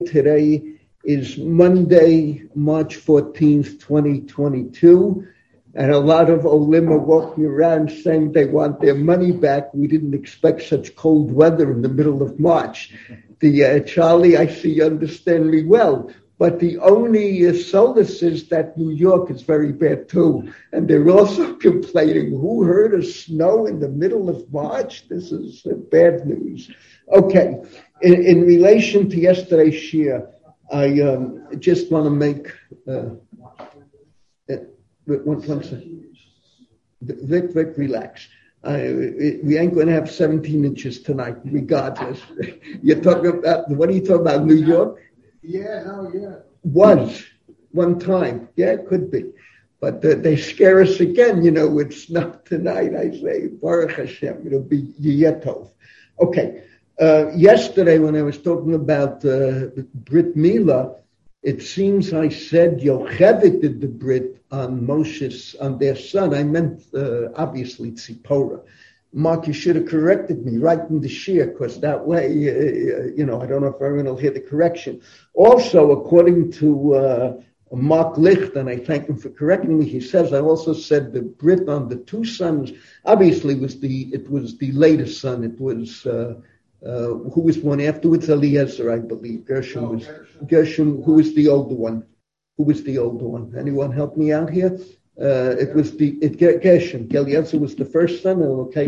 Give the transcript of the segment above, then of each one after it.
Today is Monday, March 14th, 2022, and a lot of Olim are walking around saying they want their money back. We didn't expect such cold weather in the middle of March. Charlie, I see you understand me well, but the only solace is that New York is very bad too, and they're also complaining, who heard of snow in the middle of March? This is bad news. Okay, in relation to yesterday's shir, I just want to make one second. Vic, relax. We ain't going to have 17 inches tonight, regardless. You're talking about, what are you talking about, New York? Yeah. Was, one time. Yeah, it could be. But they scare us again, it's not tonight. I say, Baruch Hashem, it'll be Yetov. Okay. Yesterday, when I was talking about Brit Milah, it seems I said Yocheved did the Brit on Moshe's, on their son. I meant, obviously, Tzipora. Mark, you should have corrected me right in the shir, because that way, I don't know if everyone will hear the correction. Also, according to Mark Licht, and I thank him for correcting me, he says I also said the Brit on the two sons. Obviously, it was the latest son. It was who was born afterwards? Eliezer, I believe. Gershom. Who was the older one? Anyone help me out here? Gershom. Eliezer was the first son.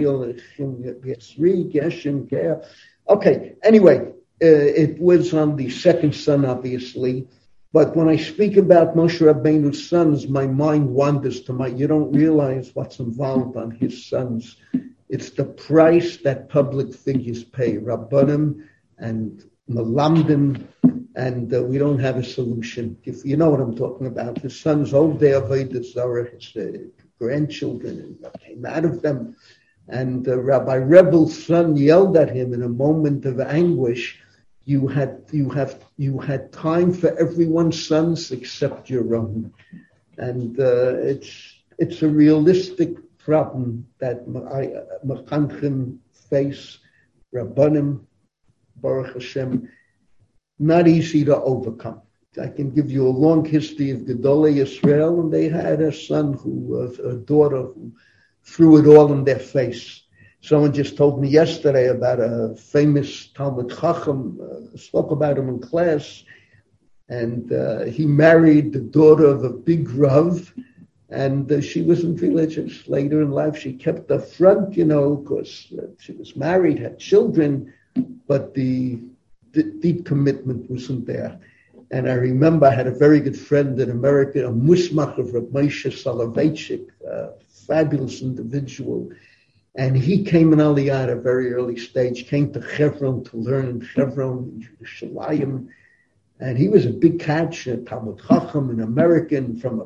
Gershom. Okay. Anyway, it was on the second son, obviously. But when I speak about Moshe Rabbeinu's sons, my mind wanders to you don't realize what's involved on his sons. It's the price that public figures pay, Rabbanim and Malamdim, and we don't have a solution. If you know what I'm talking about, his sons owed their Avodah Zarah, his grandchildren, and came out of them. And Rabbi Rebel's son yelled at him in a moment of anguish, you had time for everyone's sons except your own. And it's a realistic problem that Mechanchim face, Rabbanim, Baruch Hashem, not easy to overcome. I can give you a long history of Gedolei Yisrael, and they had a son a daughter who threw it all in their face. Someone just told me yesterday about a famous Talmud Chacham, spoke about him in class, and he married the daughter of a big Rav, and she wasn't religious. Later in life, she kept the front, because she was married, had children, but the deep commitment wasn't there. And I remember I had a very good friend in America, a Musmach of Rav Moshe Soloveitchik, a fabulous individual. And he came in Aliyah at a very early stage, came to Hebron to learn in Hebron, in Yerushalayim. And he was a big catch, a Talmud Chacham, an American from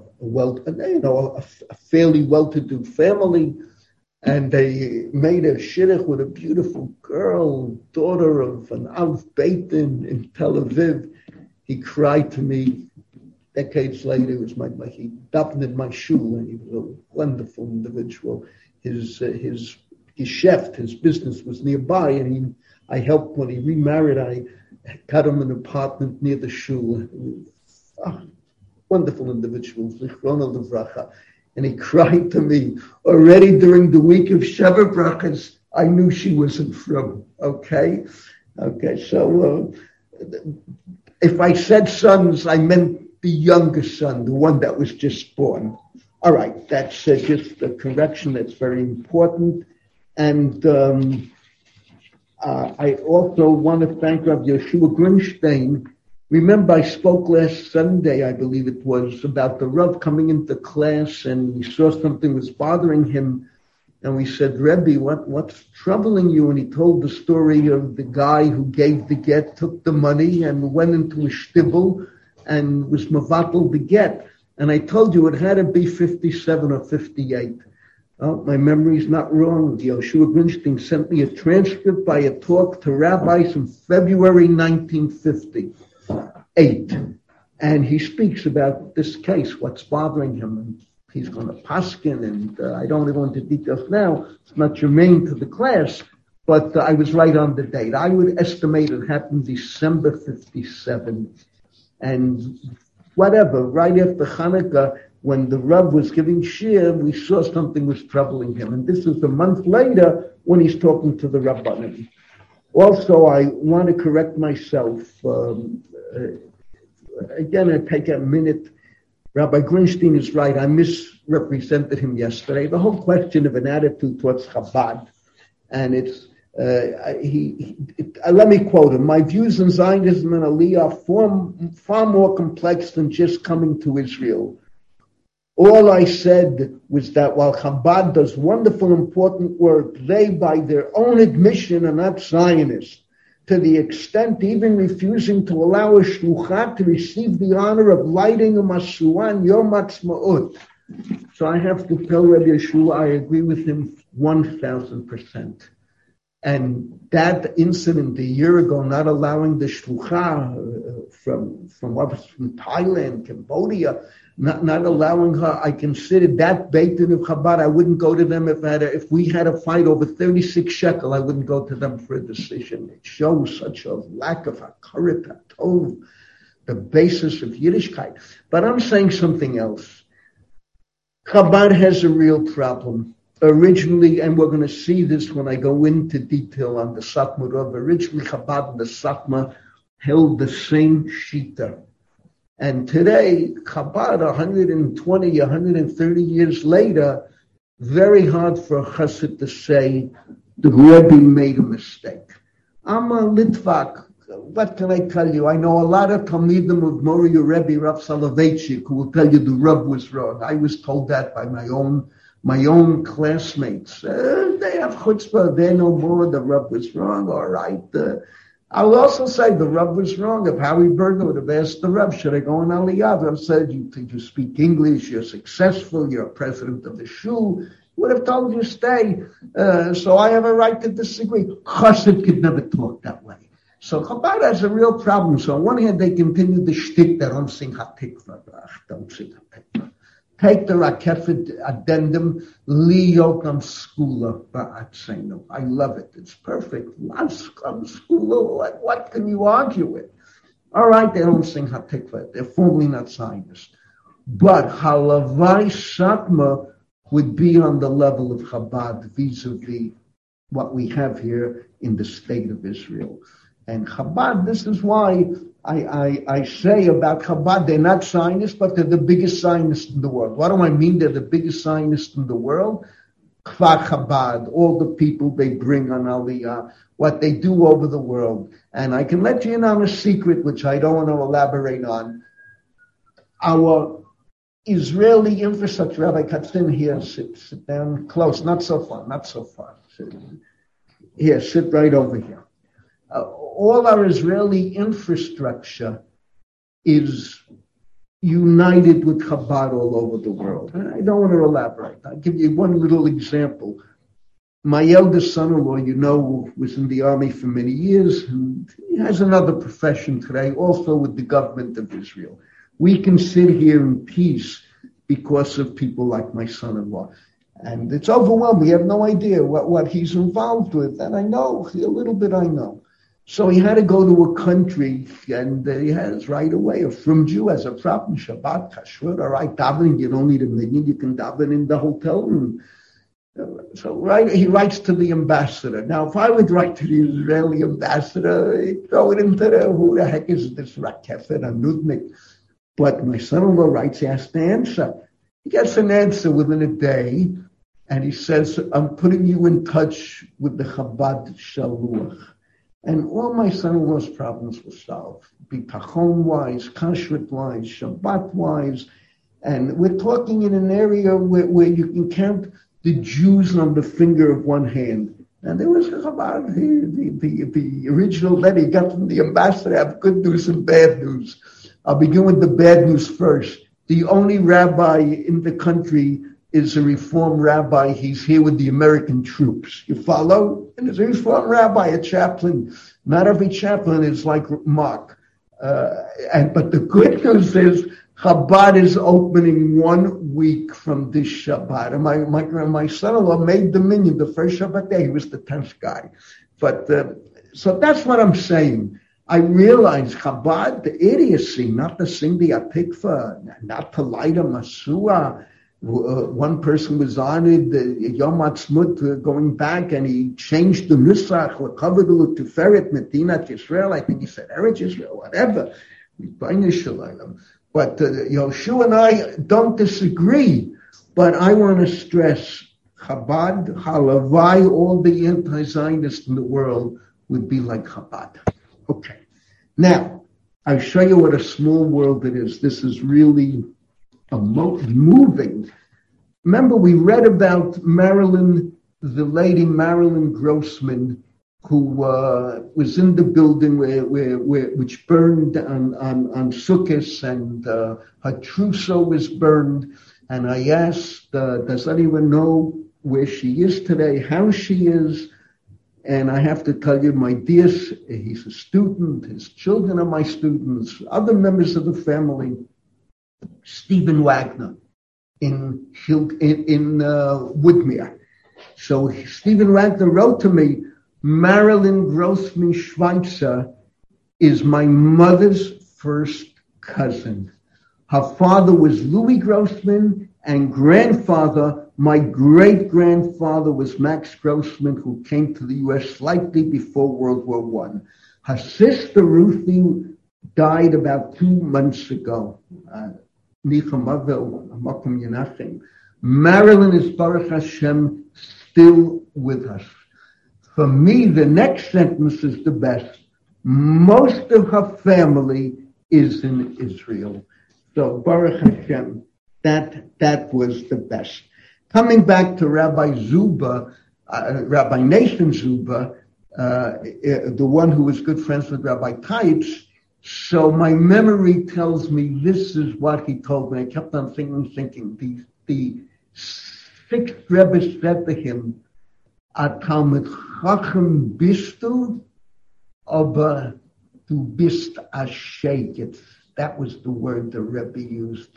a fairly well-to-do family. And they made a shidduch with a beautiful girl, daughter of an Av Beit Din in Tel Aviv. He cried to me decades later. It was he davened in my shul, and he was a wonderful individual. His chef, his business was nearby, and I helped when he remarried. I got him an apartment near the shul. Wonderful individual, Zichrona Livracha. And he cried to me, already during the week of Sheva Brachas, I knew she wasn't from. Okay, so if I said sons, I meant the youngest son, the one that was just born. All right, that's just a correction that's very important. And I also want to thank Rav Yeshua Grunstein. Remember, I spoke last Sunday, I believe it was, about the Rav coming into class, and we saw something was bothering him. And we said, Rebbe, what's troubling you? And he told the story of the guy who gave the get, took the money, and went into a shtibel and was mevatel the get. And I told you it had to be 57 or 58. Oh, my memory's not wrong. Yoshua Grunstein sent me a transcript by a talk to rabbis in February 1958. And he speaks about this case, what's bothering him. And he's going to paskin, and I don't want to go into details now. It's not germane to the class. but I was right on the date. I would estimate it happened December 57. And whatever, right after Hanukkah, when the Rav was giving shir, we saw something was troubling him. And this is a month later when he's talking to the Rabbanim. Also, I want to correct myself. Again, I take a minute. Rabbi Greenstein is right. I misrepresented him yesterday. The whole question of an attitude towards Chabad, and it's let me quote him. My views on Zionism and Aliyah are far more complex than just coming to Israel. All I said was that while Chabad does wonderful, important work, they, by their own admission, are not Zionists, to the extent even refusing to allow a shluchah to receive the honor of lighting a masuah on Yom Ha'atzmaut. So I have to tell Rabbi Yeshua I agree with him 1,000%. And that incident a year ago, not allowing the shluchah from Thailand, Cambodia, not allowing her, I considered that Beit Din of Chabad. I wouldn't go to them if we had a fight over 36 shekel. I wouldn't go to them for a decision. It shows such a lack of hakarat tov, the basis of Yiddishkeit. But I'm saying something else. Chabad has a real problem. Originally, and we're going to see this when I go into detail on the Satmar Rav, originally Chabad and the Satmar held the same shita. And today, Chabad, 120, 130 years later, very hard for a chassid to say the Rebbe made a mistake. I'm a Litvak. What can I tell you? I know a lot of Talmidim of Moriya Rebbe, Rav Soloveitchik, who will tell you the Rav was wrong. I was told that by my own classmates. They have chutzpah, they know more, the Rav was wrong, all right. I will also say the Rav was wrong. If Howie Berger would have asked the Rav, should I go on Aliyah? The Rav said, you speak English, you're successful, you're president of the shul. He would have told you stay. So I have a right to disagree. Chassid could never talk that way. So Chabad has a real problem. So on one hand, they continue the shtick that don't sing HaTikva. Don't sing HaTikva. Take the Rakefet addendum, Liyokam Skula Ba'atzenu. I love it. It's perfect. Skula. What can you argue with? All right, they don't sing HaTikva. They're formally not Zionists. But Halavai Satmar would be on the level of Chabad vis-a-vis what we have here in the state of Israel. And Chabad, this is why I say about Chabad, they're not Zionists, but they're the biggest Zionists in the world. What do I mean they're the biggest Zionists in the world? Kfar Chabad, all the people they bring on Aliyah, what they do over the world. And I can let you in on a secret, which I don't want to elaborate on. Our Israeli infrastructure, Rabbi Katzin here, sit down close, not so far. Here, sit right over here. All our Israeli infrastructure is united with Chabad all over the world. I don't want to elaborate. I'll give you one little example. My eldest son-in-law, was in the army for many years, and he has another profession today, also with the government of Israel. We can sit here in peace because of people like my son-in-law. And it's overwhelming. We have no idea what he's involved with. And I know, a little bit I know. So he had to go to a country, and he has right away. A Frum Jew has a problem. Shabbat, Kashrut, all right, davening, you don't need a minyan, you can daven in the hotel room. So he writes to the ambassador. Now, if I would write to the Israeli ambassador, he'd throw it into who the heck is this Rakefet and Nudnik? But my son-in-law writes, he has to answer. He gets an answer within a day, and he says, I'm putting you in touch with the Chabad Shaluach. And all my son-in-law's problems were solved. Bitachon-wise, kashrut-wise, Shabbat-wise. And we're talking in an area where you can count the Jews on the finger of one hand. And there was a Chabad, the original letter he got from the ambassador. I have good news and bad news. I'll begin with the bad news first. The only rabbi in the country is a Reform rabbi. He's here with the American troops. You follow? And there's a Reform rabbi, a chaplain. Not every chaplain is like Mark. But the good news is Chabad is opening 1 week from this Shabbat. And my son-in-law made the minyan the first Shabbat day. He was the 10th guy. But so that's what I'm saying. I realize Chabad, the idiocy, not to sing the Atikva, not to light a Masua. One person was honored, Yom Ha'atzmaut, going back, and he changed the Nusach, L'Kavod L'Tiferet Medinat Yisrael. I think he said Eretz Yisrael, whatever. But Yoshua and I don't disagree. But I want to stress, Chabad, Halavai, all the anti-Zionists in the world would be like Chabad. Okay. Now, I'll show you what a small world it is. This is really moving. Remember, we read about Marilyn, the lady Marilyn Grossman, who was in the building which burned on Sukkot, and her trousseau was burned. And I asked, does anyone know where she is today, how she is? And I have to tell you, my dear, he's a student, his children are my students, other members of the family, Stephen Wagner in Woodmere. So Stephen Wagner wrote to me, Marilyn Grossman Schweitzer is my mother's first cousin. Her father was Louis Grossman, and grandfather, my great-grandfather, was Max Grossman, who came to the U.S. slightly before World War I. Her sister, Ruthie, died about 2 months ago. Marilyn is, Baruch Hashem, still with us. For me, the next sentence is the best. Most of her family is in Israel. So, Baruch Hashem, that was the best. Coming back to Rabbi Zuba, Rabbi Nathan Zuba, the one who was good friends with Rabbi Teitz. So my memory tells me this is what he told me. I kept on thinking. The sixth Rebbe said to him, "A Talmid Chacham bist du, aber du bist a sheiketz." That was the word the Rebbe used.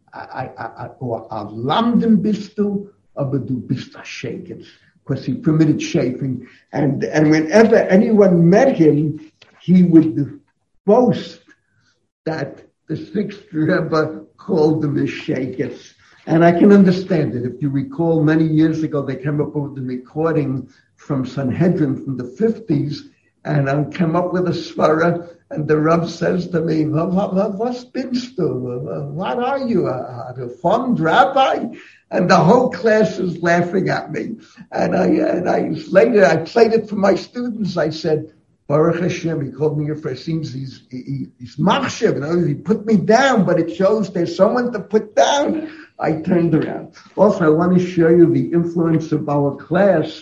Or a lamden bist du, aber du bist a sheiketz. Because he permitted shaving. And whenever anyone met him, he would boast that the sixth Rebbe called them as sheiketz. And I can understand it. If you recall, many years ago, they came up with a recording from Sanhedrin from the 50s, and I came up with a svara, and the Rav says to me, "Was bist du? What are you, a reformed rabbi?" And the whole class is laughing at me. And I played it for my students. I said, Baruch Hashem, he called me here for seems he's machshev, he put me down, but it shows there's someone to put down. I turned around. Also, I want to show you the influence of our class.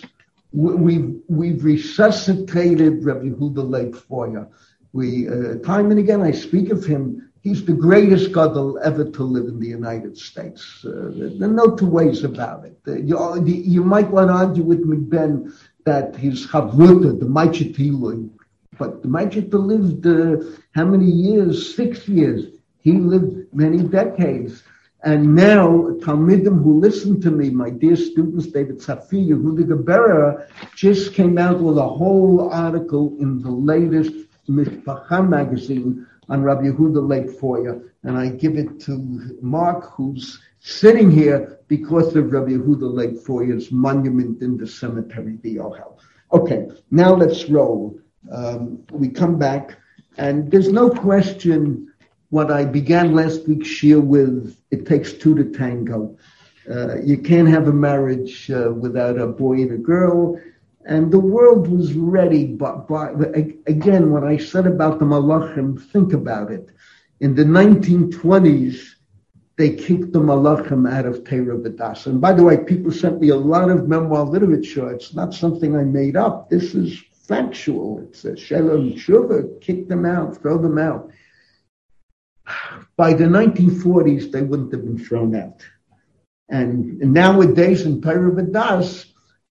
We've resuscitated Rabbi Yehuda Leib Foyer. Time and again, I speak of him. He's the greatest gadol ever to live in the United States. There are no two ways about it. You might want to argue with me, Ben, that his chavruta, the Maichetilu, but the Maicheta lived how many years? 6 years. He lived many decades. And now, Talmidim who listen to me, my dear students, David Safi, Yehuda Gebera, just came out with a whole article in the latest Mishpacha magazine on Rabbi Yehuda Leib Foyer. And I give it to Mark, who's sitting here because of Rabbi Yehuda Leib Foyer's monument in the cemetery, the Ohel. Okay, now let's roll. We come back, and there's no question what I began last week's shir with, it takes two to tango. You can't have a marriage without a boy and a girl, and the world was ready. But again, what I said about the Malachim, think about it. In the 1920s, they kicked the Malachim out of Torah V'das. And by the way, people sent me a lot of memoir literature. It's not something I made up. This is factual. It's a Shalom Shuvah, kick them out, throw them out. By the 1940s, they wouldn't have been thrown out. And nowadays in Torah V'das,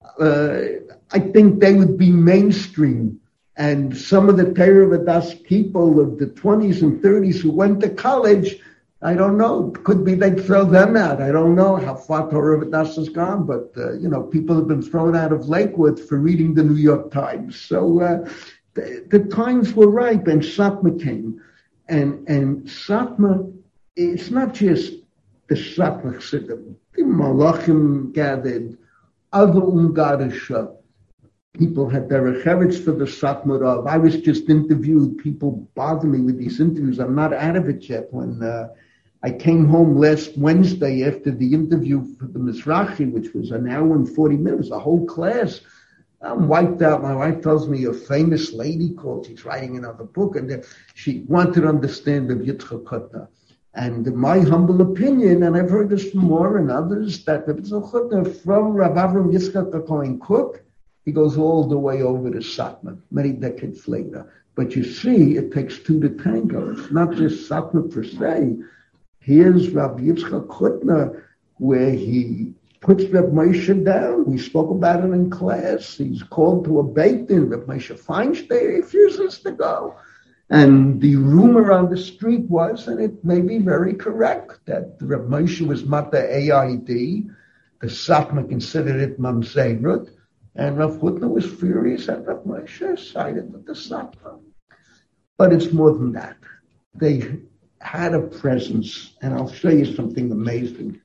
I think they would be mainstream. And some of the Torah V'das people of the 20s and 30s who went to college I don't know. Could be they'd throw them out. I don't know how far Torah Vidas has gone, but, people have been thrown out of Lakewood for reading the New York Times. So the times were ripe, and Satmar came. And Satmar, it's not just the Satmar Chassidim. The Malachim gathered, other Ungarische people had their recherets for the Satmar of. I was just interviewed. People bother me with these interviews. I'm not out of it yet. When I came home last Wednesday after the interview for the Mizrahi, which was an hour and 40 minutes, a whole class, I'm wiped out. My wife tells me a famous lady called, she's writing another book, and she wanted to understand the Yitzchak Hutner. And my humble opinion, and I've heard this from more and others, that the Yitzchak Hutner from Rav Avram Yitzchak Cohen Cook, he goes all the way over to Satmar, many decades later. But you see, it takes two to tango. It's not just Satmar per se. Here's Rav Yitzchak Hutner, where he puts Reb Moshe down. We spoke about it in class. He's called to a Beit Din. Reb Moshe Feinstein refuses to go. And the rumor on the street was, and it may be very correct, that Reb Moshe was Mata AID. The Satmar considered it Mamzerut. And Rav Hutner was furious that Reb Moshe sided with the Satmar. But it's more than that. They had a presence, and I'll show you something amazing.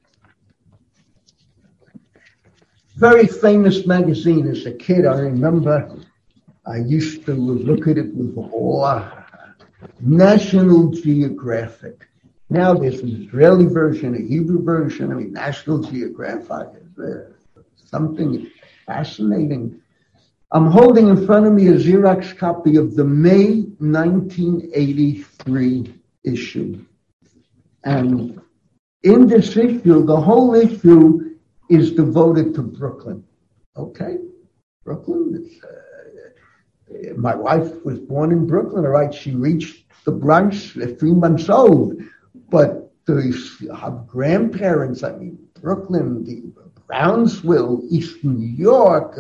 Very famous magazine. As a kid, I remember I used to look at it with awe. National Geographic. Now there's an Israeli version, a Hebrew version. National Geographic is something fascinating. I'm holding in front of me a Xerox copy of the May 1983 issue. And in this issue, the whole issue is devoted to Brooklyn. Okay? Brooklyn. My wife was born in Brooklyn, all right? She reached the Bronx at 3 months old. But her grandparents, Brooklyn, the Brownsville, East New York,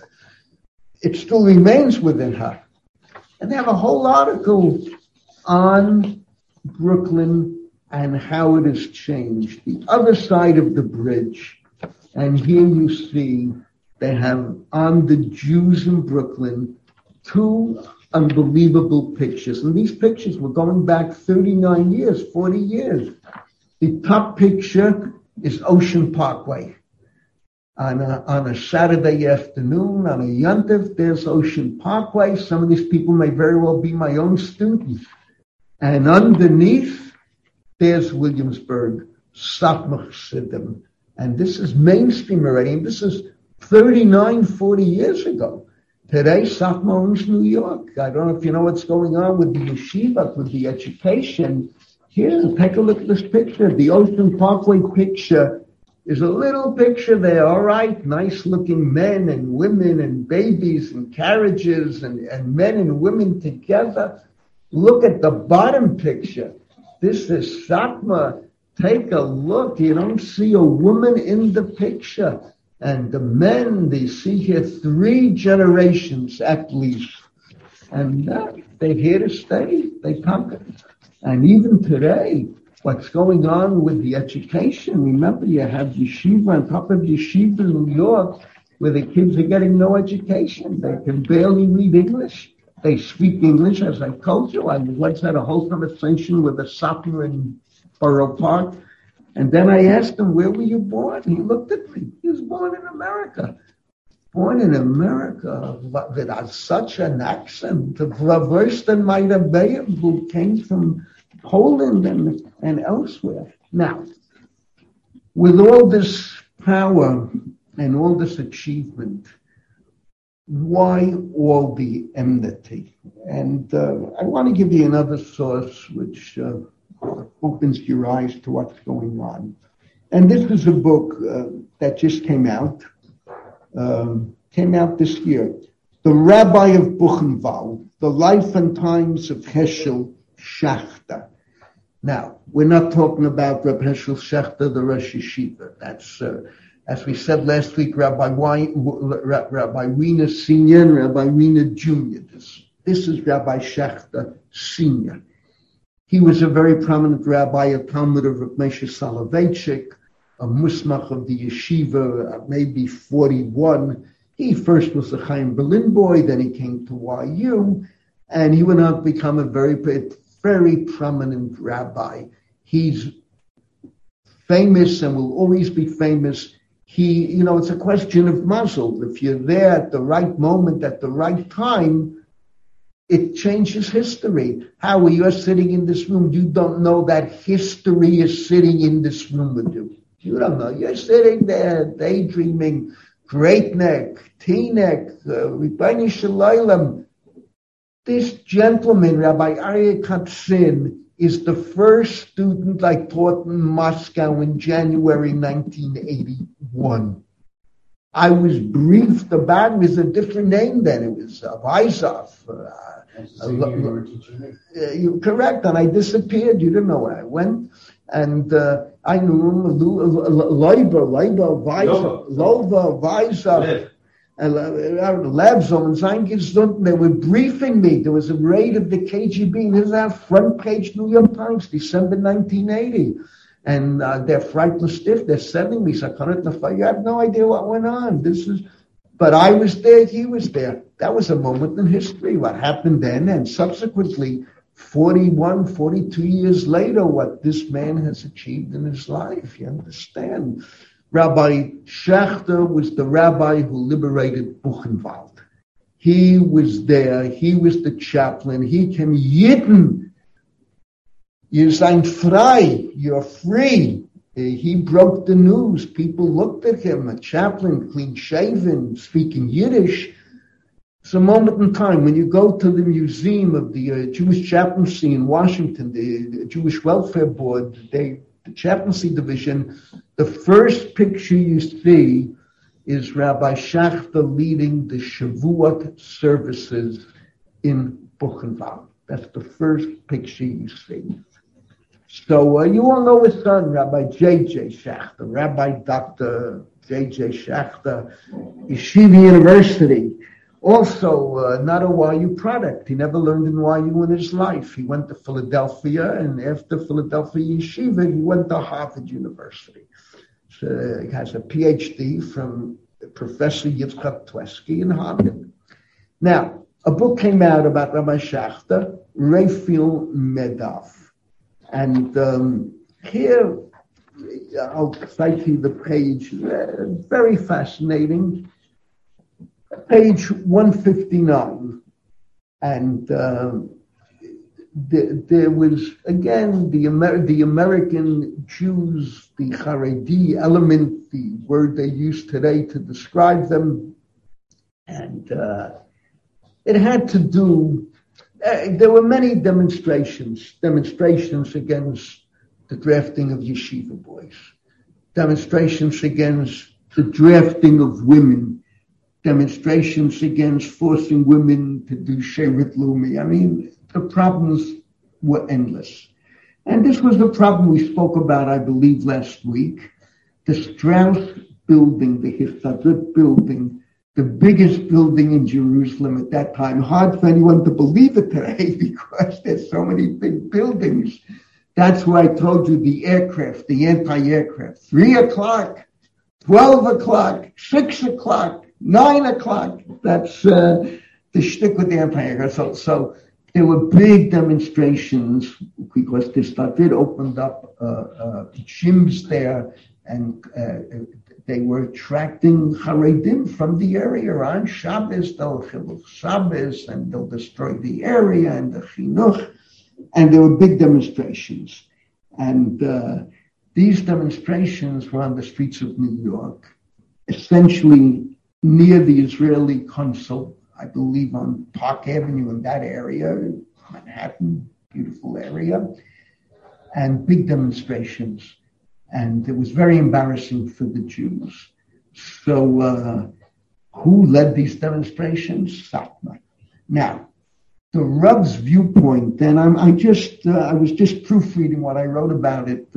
it still remains within her. And they have a whole article on Brooklyn and how it has changed. The other side of the bridge. And here you see they have on the Jews in Brooklyn 2 unbelievable pictures. And these pictures were going back 39 years, 40 years. The top picture is Ocean Parkway. On a Saturday afternoon, on a Yontif, there's Ocean Parkway. Some of these people may very well be my own students. And underneath, there's Williamsburg, Satmar Chassidim. And this is mainstream already. And this is 39, 40 years ago. Today, Satmar owns New York. I don't know if you know what's going on with the yeshiva, with the education. Here, take a look at this picture. The Ocean Parkway picture is a little picture there, all right? Nice-looking men and women and babies and carriages and men and women together. Look at the bottom picture. This is Satmar. Take a look. You don't see a woman in the picture. And the men, they see here 3 generations at least. And they're here to stay. They conquered. And even today, what's going on with the education, remember you have yeshiva on top of yeshiva in New York where the kids are getting no education. They can barely read English. They speak English, as I told you. I once had a whole conversation with a Satmar in Borough Park. And then I asked him, where were you born? He looked at me. He was born in America. Born in America with such an accent, worse than my Rebbeim, who came from Poland and elsewhere. Now, with all this power and all this achievement, why all the enmity? And I want to give you another source which opens your eyes to what's going on. And this is a book that just came out this year. The Rabbi of Buchenwald, The Life and Times of Heschel Schachter. Now, we're not talking about Reb Heschel Schachter, the Rosh Yeshiva. That's, as we said last week, Rabbi Wiener Senior and Rabbi Wiener Junior. This is Rabbi Schachter Senior. He was a very prominent rabbi, a Talmud of Rav Moshe Soloveitchik, a musmach of the yeshiva, maybe 41. He first was a Chaim Berlin boy, then he came to YU, and he went on to become a very, very prominent rabbi. He's famous and will always be famous. It's a question of mazel. If you're there at the right moment, at the right time, it changes history. How you're sitting in this room, you don't know that history is sitting in this room with you. You don't know. You're sitting there daydreaming, Great Neck, Teaneck, Rebbeinu Shalom. This gentleman, Rabbi Aryeh Katzin, is the first student I taught in Moscow in January 1981. I was briefed about it. It was a different name then. It was Weizov. You're correct, and I disappeared. You didn't know where I went. And I knew him, Lova, Weizov, and Levzon and Zangizun. They were briefing me. There was a raid of the KGB. This is our front page New York Times, December 1980. And they're frightened stiff. They're sending me. You have no idea what went on. But I was there. He was there. That was a moment in history. What happened then, and subsequently, 41, 42 years later, what this man has achieved in his life. You understand? Rabbi Schachter was the rabbi who liberated Buchenwald. He was there. He was the chaplain. He came, Yidden, you seid frei, you're free. He broke the news. People looked at him, a chaplain, clean shaven, speaking Yiddish. It's a moment in time when you go to the museum of the Jewish chaplaincy in Washington, the Jewish Welfare Board, the chaplaincy division, the first picture you see is Rabbi Schachter leading the Shavuot services in Buchenwald. That's the first picture you see. So you all know his son, Rabbi J.J. Schachter, Rabbi Dr. J.J. Schachter, Yeshiva University. Also, not a YU product. He never learned in YU in his life. He went to Philadelphia, and after Philadelphia Yeshiva, he went to Harvard University. So he has a PhD from Professor Yitzchak Tversky in Harvard. Now, a book came out about Rabbi Schachter, Raphael Medov. And here, I'll cite you the page, very fascinating. Page 159, and there was again the American Jews, the Haredi element, the word they use today to describe them, and it had to do. There were many demonstrations against the drafting of yeshiva boys, demonstrations against the drafting of women. Demonstrations against forcing women to do Shevet Leumi. I mean, the problems were endless. And this was the problem we spoke about, I believe, last week. The Strauss building, the Histadrut building, the biggest building in Jerusalem at that time. Hard for anyone to believe it today because there's so many big buildings. That's why I told you the aircraft, the anti-aircraft. 3 o'clock, 12 o'clock, 6 o'clock, 9 o'clock, that's the shtick with the empire. So there were big demonstrations because the Stadid opened up gyms there, and they were attracting Haredim from the area. On Shabbos, they'll Chilul Shabbos, and they'll destroy the area and the Chinuch. And there were big demonstrations. And these demonstrations were on the streets of New York, essentially near the Israeli consul, I believe on Park Avenue in that area, Manhattan, beautiful area, and big demonstrations. And it was very embarrassing for the Jews. So who led these demonstrations? Satmar. Now, the Rav's viewpoint, and I was just proofreading what I wrote about it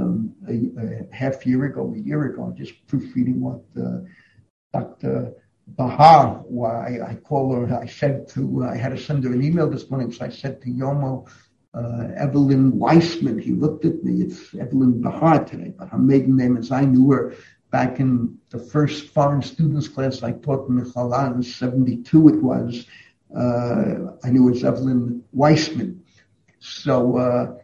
a year ago, just proofreading what Dr. Bahar, I call her, I had to send her an email this morning, so I said to Yomo, Evelyn Weissman. He looked at me. It's Evelyn Bahar today, but her maiden name, as I knew her back in the first foreign students class I taught in Michala in 72 it was, I knew it was Evelyn Weissman. So,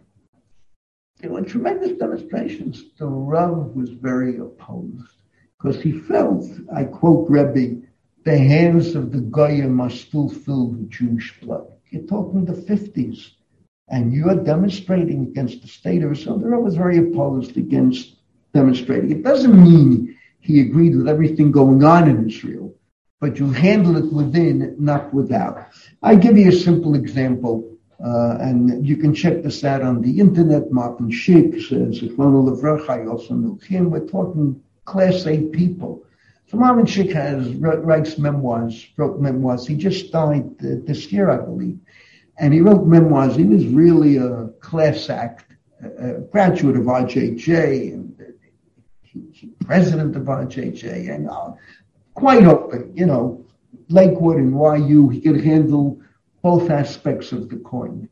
in tremendous demonstrations, the Rav was very opposed because he felt, I quote Rebbe, the hands of the Goyim are still filled with Jewish blood. You're talking the 50s, and you're demonstrating against the state of Israel. The Rav was very opposed against demonstrating. It doesn't mean he agreed with everything going on in Israel, but you handle it within, not without. I give you a simple example. And you can check this out on the internet. Martin Schick says, Zichrono Livracha, I also knew him. We're talking Class A people. So Martin Schick writes memoirs, wrote memoirs. He just died this year, I believe. And he wrote memoirs. He was really a class act, a graduate of RJJ, and president of RJJ, and quite open, Lakewood and YU. He could handle both aspects of the coin.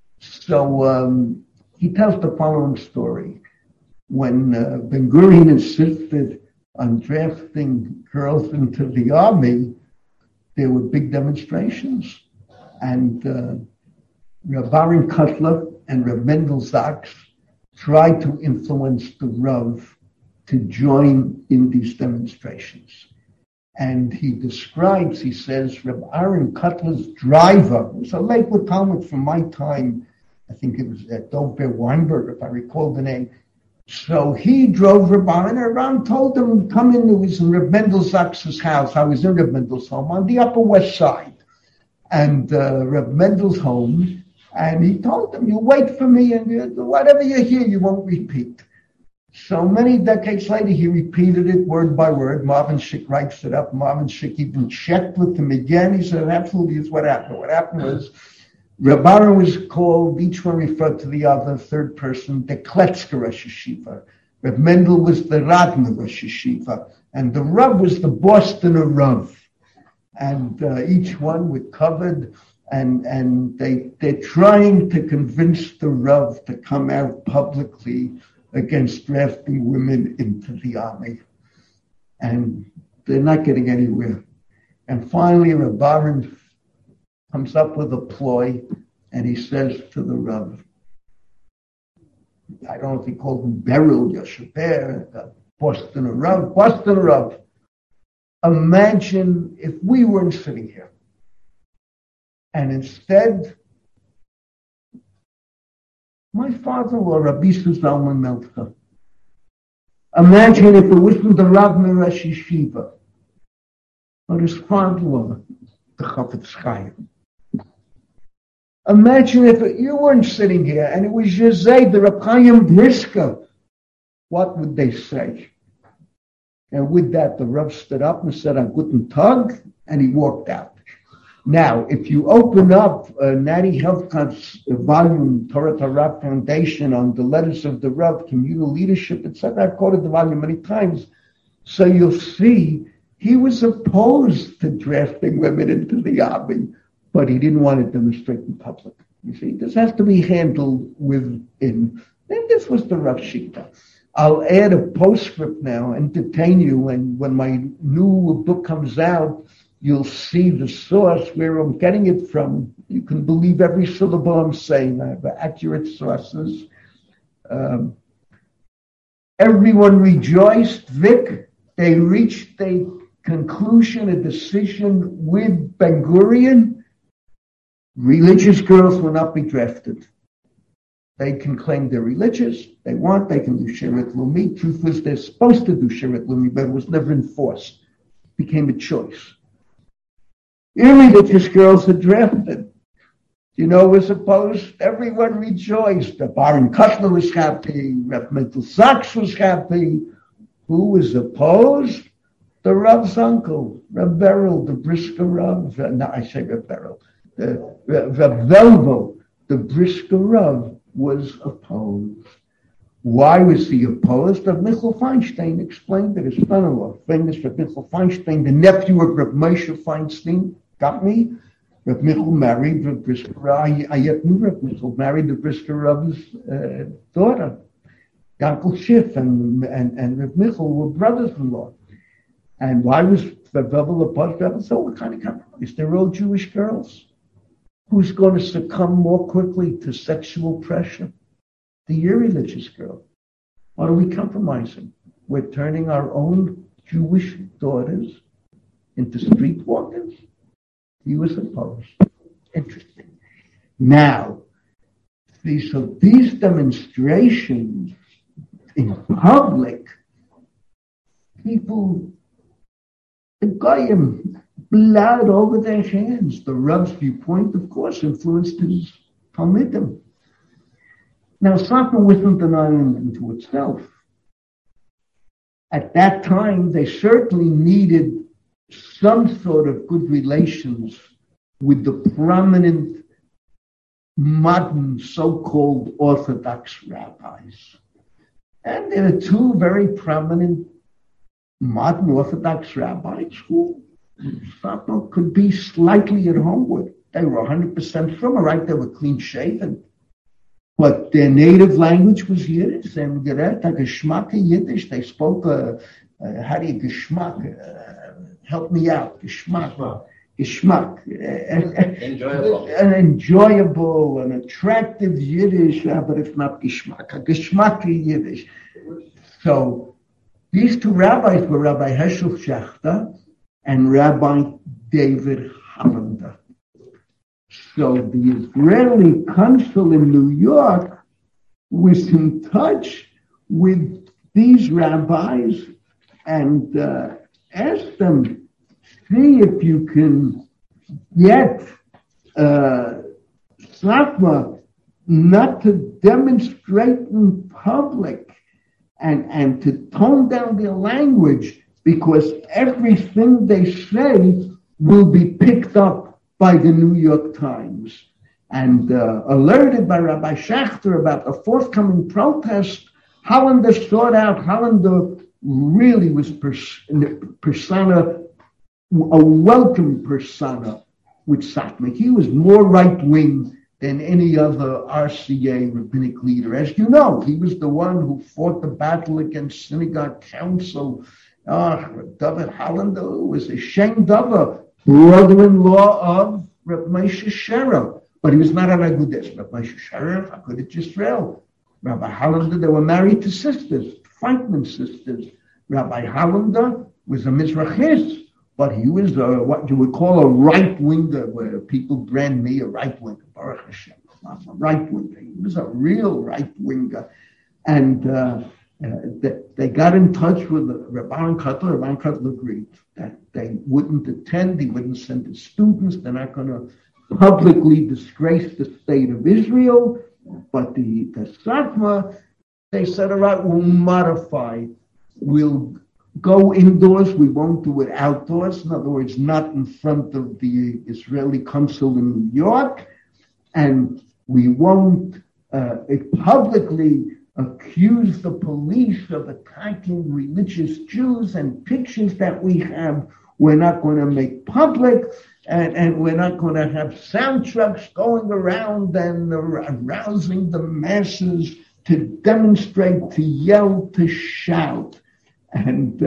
So he tells the following story. When Ben Gurion insisted on drafting girls into the army, there were big demonstrations. And Reb Aaron Kotler and Reb Mendel Zaks tried to influence the Rav to join in these demonstrations. And he describes, he says, Reb Aaron Kotler's driver, it was a Lakewood Talmud from my time, I think it was Dov Ber Weinberg, if I recall the name. So he drove Reb Aaron, and Aaron told him, come in, it was in Reb Mendel Zaks' house. I was in Reb Mendel's home on the Upper West Side. And Reb Mendel's home, and he told him, you wait for me, and whatever you hear, you won't repeat. So many decades later, he repeated it word by word. Marvin Schick writes it up. Marvin Schick even checked with him again. He said, absolutely, is what happened. What happened was, Reb Aaron was called, each one referred to the other, third person, the Kletzker Rosh Yeshiva. Reb Mendel was the Radner Rosh Yeshiva. And the Rav was the Bostoner Rav. And each one were covered, and they're trying to convince the Rav to come out publicly against drafting women into the army. And they're not getting anywhere. And finally, Reb Aaron comes up with a ploy, and he says to the Rav, I don't know if he called him Beryl, Yosheper, Bostoner Rav, imagine if we weren't sitting here. And instead, my father-in-law, Rabbi Zalman Meltzer. Imagine if it wasn't the Rav Rosh Yeshiva, but his father-in-law, the Chafetz Chaim. Imagine if you weren't sitting here and it was José, the Reb Chaim Brisker. What would they say? And with that, the Rav stood up and said, "A guten Tag," and he walked out. Now, if you open up Natty Helfkott's volume, Torah Rav Foundation, on the letters of the Rav, communal leadership, etc., I've quoted the volume many times, so you'll see he was opposed to drafting women into the army, but he didn't want to demonstrate in public. You see, this has to be handled within. And this was the Rav Shita. I'll add a postscript now, entertain you, and when my new book comes out, you'll see the source where I'm getting it from. You can believe every syllable I'm saying. I have accurate sources. Everyone rejoiced. Vic, they reached a conclusion, a decision with Ben Gurion. Religious girls will not be drafted. They can claim they're religious. They want. They can do Shirat Lumi. Truth is, they're supposed to do Shirat Lumi, but it was never enforced. It became a choice. Irreligious girls are drafted. You know, was opposed. Everyone rejoiced. The Aaron Kotler was happy. Reb Mendel Zaks was happy. Who was opposed? The Rav's uncle, Reb Beryl, the Brisker Rav. No, I say Reb Beryl. Reb Velvo, the Brisker Rav, was opposed. Why was he opposed? Reb Michal Feinstein explained it. His son-in-law, famous Reb Michal Feinstein, the nephew of Reb Moshe Feinstein, got me? Reb Michal married Reb Brisker. I yet knew Reb Michal married the Brisker Rebbe's daughter. Yankel Schiff and Reb Michal were brothers-in-law. And why was Reb Rebbe opposed? Rebbe said, what kind of compromise? They're all Jewish girls. Who's going to succumb more quickly to sexual pressure? The irreligious girl. What are we compromising? We're turning our own Jewish daughters into streetwalkers? He was opposed. Interesting. Now, these demonstrations in public, people, the Goyim, blood over their hands. The Rav's viewpoint, of course, influenced his Talmidim. Now, Satmar wasn't an island unto itself. At that time, they certainly needed some sort of good relations with the prominent modern so-called Orthodox rabbis. And there are two very prominent modern Orthodox rabbis who Satmar could be slightly at home with. They were 100% from, right? They were clean-shaven. But their native language was Yiddish. And Geschmack Yiddish. They spoke, how do you, Geschmack? Help me out. Geschmack. Enjoyable. An enjoyable and attractive Yiddish, but it's not Geschmack. Geschmack Yiddish. So these two rabbis were Rabbi Heschel Schachter and Rabbi David Hollander. So the Israeli consul in New York was in touch with these rabbis and asked them, see if you can get Satmar not to demonstrate in public and to tone down their language, because everything they say will be picked up by the New York Times. And alerted by Rabbi Schachter about the forthcoming protest, Hollander sought out. Hollander really was persona, a welcome persona with Satmar. He was more right-wing than any other RCA rabbinic leader. As you know, he was the one who fought the battle against synagogue council. David Hollander was a Shem Dover, brother-in-law of Reb Moshe Sherer, but he was not an Agudas. Reb Moshe Sherer, Agudat Yisrael. Rabbi Hollander, they were married to sisters, Frankman sisters. Rabbi Hollander was a Mizrachist, but he was what you would call a right-winger, where people brand me a right-winger. Baruch Hashem, I'm a right-winger. He was a real right-winger. And they got in touch with Rabban Kotler. Rabban Kotler agreed that they wouldn't attend. He wouldn't send his students. They're not going to publicly disgrace the state of Israel. But the Satmar, they said, all right, we'll modify. We'll go indoors. We won't do it outdoors. In other words, not in front of the Israeli consul in New York. And we won't publicly accuse the police of attacking religious Jews, and pictures that we have, we're not going to make public, and we're not going to have sound trucks going around and arousing the masses to demonstrate, to yell, to shout. And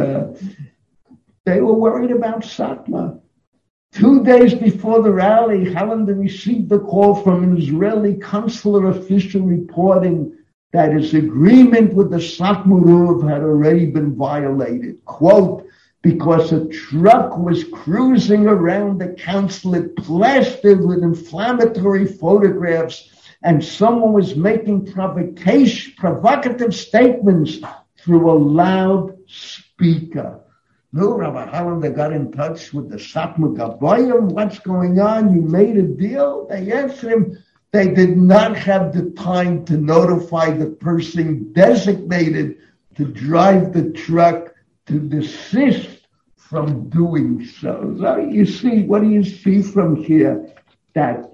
they were worried about Satmar. 2 days before the rally, Hollander received a call from an Israeli consular official reporting that his agreement with the Satmar had already been violated. Quote, because a truck was cruising around the consulate plastered with inflammatory photographs, and someone was making provocative statements through a loudspeaker. No, Rabbi Hollander got in touch with the Satmar Gabayim. What's going on? You made a deal? They answered him. They did not have the time to notify the person designated to drive the truck to desist from doing so. So you see, what do you see from here? That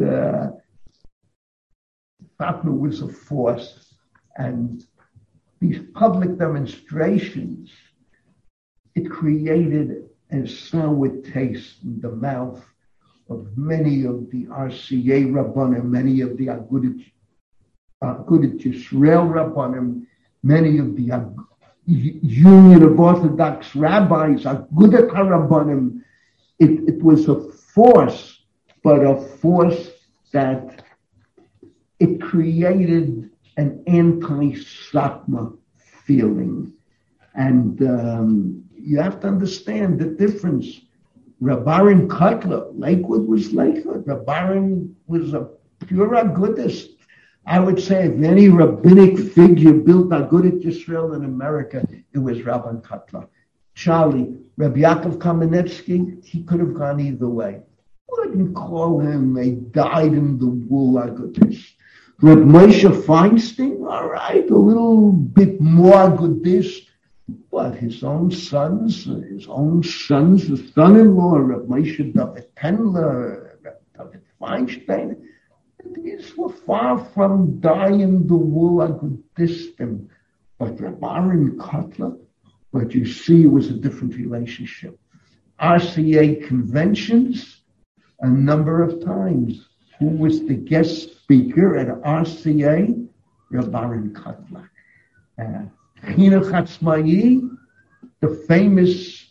Satmar was a force, and these public demonstrations, it created a sour taste in the mouth of many of the RCA Rabbanim, many of the Agudat Yisrael Rabbanim, many of the Union of Orthodox Rabbis, Agudat HaRabbanim. It was a force, but a force that it created an anti-Satmar feeling. And you have to understand the difference. Rabbarim Kotler, Lakewood was Lakewood. Rabbarim was a pure Agudist. I would say if any rabbinic figure built Agudat Yisrael in America, it was Rabban Kotler. Charlie, Rabbi Yaakov Kamenetsky, he could have gone either way. Wouldn't call him a dyed-in-the-wool Agudist. Reb Moshe Feinstein, all right, a little bit more Agudist, but his own sons, the son-in-law, Reb Moshe David Tendler, Reb David Feinstein, these were far from dyed-in-the-wool Agudistim. But Rabbarim Kotler, but you see it was a different relationship. RCA conventions, a number of times. Who was the guest speaker at RCA? Rabbarim Kotler. Chinuch Atzmai, the famous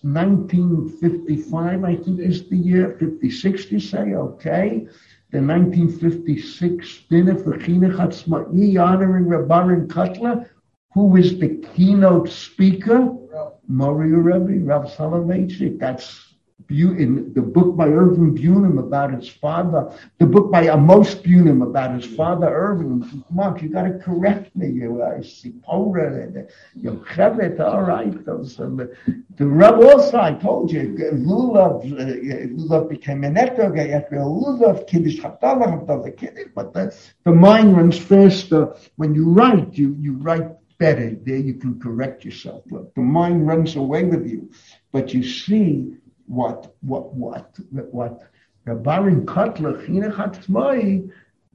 1955, I think is the year, 56 you say, okay. The 1956 dinner for Chinuch Atzmai honoring Rabbarim Kotler. Who was the keynote speaker? Mori Rebbe, Rav Soloveitchik. That's in the book by Irving Bunim about his father, the book by Amos Bunim about his father Irving. Mark, you got to correct me. I see Torah, Yocheved, all right. The Rebbe also, I told you, Lulav became an etor, Lulav, Kiddush Havdalah, Kiddush, but the mind runs faster. When you write, you write better. There you can correct yourself. Look, the mind runs away with you, but you see what Rabbarim Kotler, Chinuch Atzmai,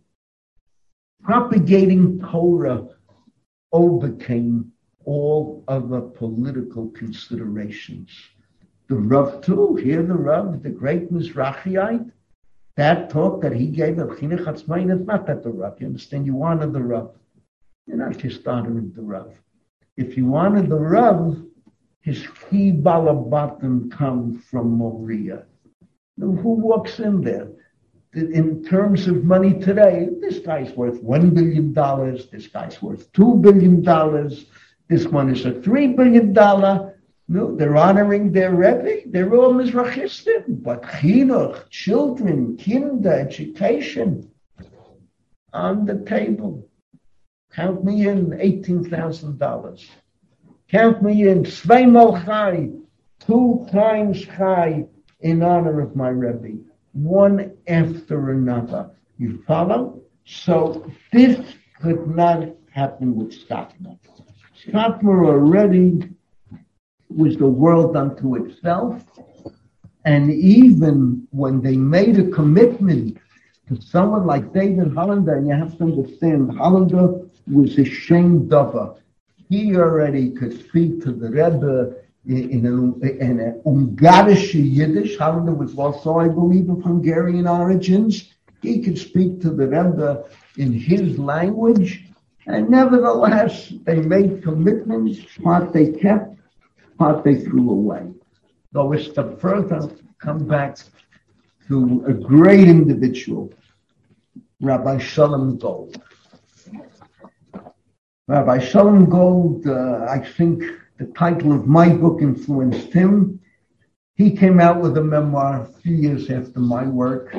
propagating Torah overcame all other political considerations. The Rav too, here the Rav, the great Mizrahiite, that talk that he gave of Chinuch Atzmai is not that the Rav. You understand? You wanted the Rav. You're not just honoring the Rav. If you wanted the Rav, his key balabatim come from Moriah. Now, who walks in there? In terms of money today, this guy's worth $1 billion. This guy's worth $2 billion. This one is a $3 billion. No, they're honoring their Rebbe. They're all Mizrachistim. But chinuch, children, kinder, education, on the table. Count me in $18,000. Count me in Sveimal Chai, 2 times Chai in honor of my Rebbe, one after another. You follow? So this could not happen with Satmar. Satmar already was the world unto itself, and even when they made a commitment to someone like David Hollander, and you have to understand, Hollander was a shame dover. He already could speak to the Rebbe in a Ungarische Yiddish. Hollander was also, I believe, of Hungarian origins. He could speak to the Rebbe in his language. And nevertheless, they made commitments. Part they kept, part they threw away. Though a step further, come back to a great individual, Rabbi Shalom Gold. Rabbi Shalom Gold, I think the title of my book influenced him. He came out with a memoir a few years after my work,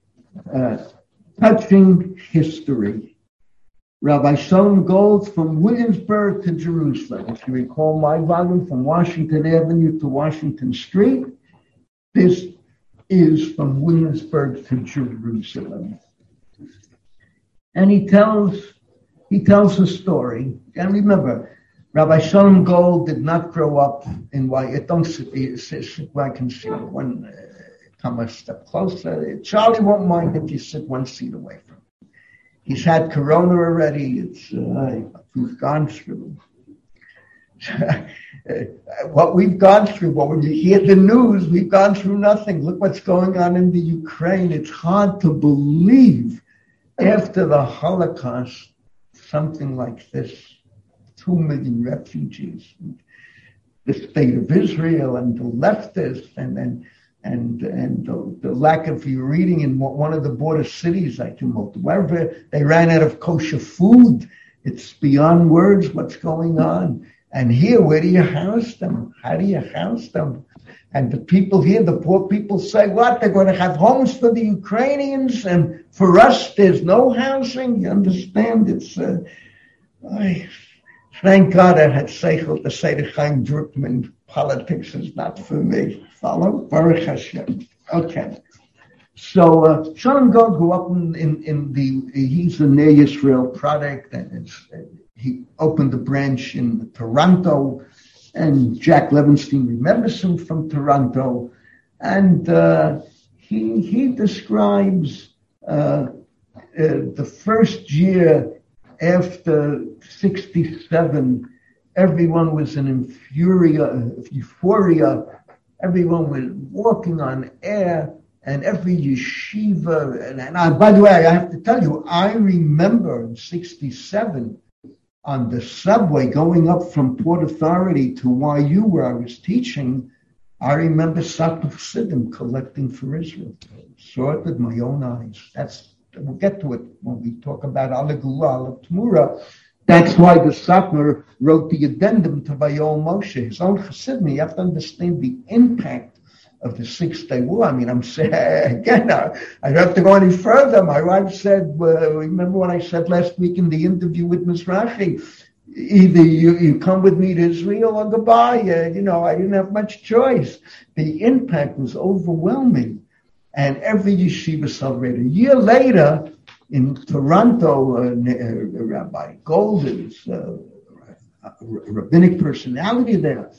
touching history. Rabbi Shalom Gold, from Williamsburg to Jerusalem. If you recall my volume, from Washington Avenue to Washington Street, this is from Williamsburg to Jerusalem. And he tells a story. And remember, Rabbi Shalom Gold did not grow up in White. Don't sit where I can see one. Come a step closer. Charlie won't mind if you sit one seat away from him. He's had corona already. He's gone through. What we've gone through, but when you hear the news, we've gone through nothing. Look what's going on in the Ukraine. It's hard to believe after the Holocaust, something like this, 2 million refugees, the state of Israel and the leftists and the lack of, you're reading in one of the border cities, I think, wherever they ran out of kosher food. It's beyond words what's going on. And here, where do you house them? How do you house them? And the people here, the poor people say, what? They're going to have homes for the Ukrainians, and for us, there's no housing. You understand? It's, thank God I had seichel to say to Chaim Druckman, politics is not for me. Follow? Baruch Hashem. Okay. So, Shalom Gold grew up he's a Ner Yisrael product, and he opened a branch in Toronto, and Jack Levenstein remembers him from Toronto, and he describes the first year after 1967, everyone was in euphoria, everyone was walking on air, and every yeshiva, and by the way, I have to tell you, I remember in 1967, on the subway going up from Port Authority to YU where I was teaching, I remember Satmar Chassidim collecting for Israel. Saw it with my own eyes. We'll get to it when we talk about Ala Gula, Ala Tmura. That's why the Satmar wrote the addendum to Vayol Moshe. His own Chassidim, you have to understand the impact of the 6-Day War. I mean, I'm saying, again, I don't have to go any further. My wife said, remember what I said last week in the interview with Mizrahi, either you come with me to Israel or goodbye. I didn't have much choice. The impact was overwhelming. And every yeshiva celebrated. A year later, in Toronto, Rabbi Golden's a rabbinic personality there.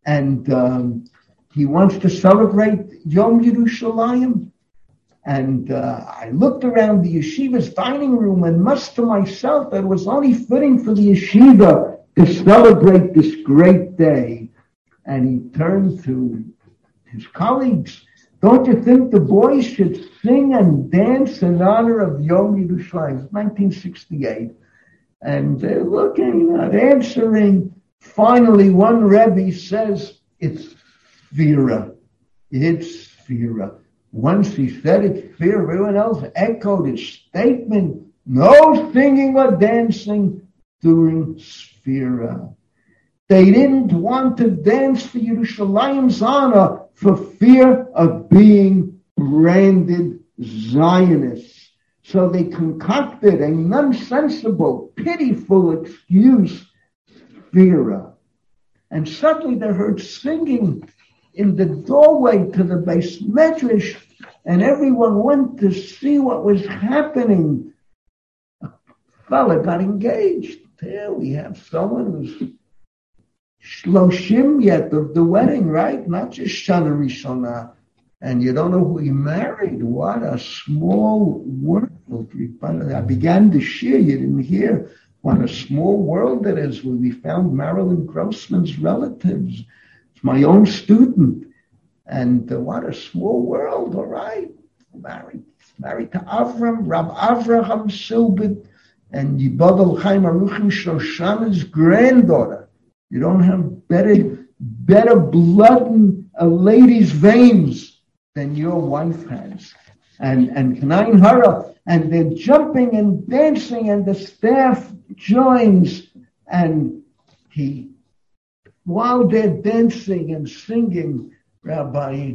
And he wants to celebrate Yom Yerushalayim. And I looked around the yeshiva's dining room and must to myself that it was only fitting for the yeshiva to celebrate this great day. And he turned to his colleagues. Don't you think the boys should sing and dance in honor of Yom Yerushalayim? It's 1968. And they're looking, not answering. Finally, one Rebbe says, it's Sphira. It's Sphira. Once he said it's Sphira, everyone else echoed his statement. No singing or dancing during Sphira. They didn't want to dance for Yerushalayim's honor for fear of being branded Zionists. So they concocted a nonsensible, pitiful excuse, Sphira. And suddenly they heard singing in the doorway to the Beis Medrash, and everyone went to see what was happening. A fella got engaged. There we have someone who's Shloshim yet of the wedding, right? Not just Shana Rishona. And you don't know who he married. What a small world. I began to share, you didn't hear what a small world it is where we found Marilyn Grossman's relatives. It's my own student. And what a small world, all right. Married to Avram, Rab Avraham Silbit, and Yibadal Chaim Aruchim Shoshana's granddaughter. You don't have better blood in a lady's veins than your wife has. And Kanain Hara, and they're jumping and dancing, and the staff joins, and while they're dancing and singing, Rabbi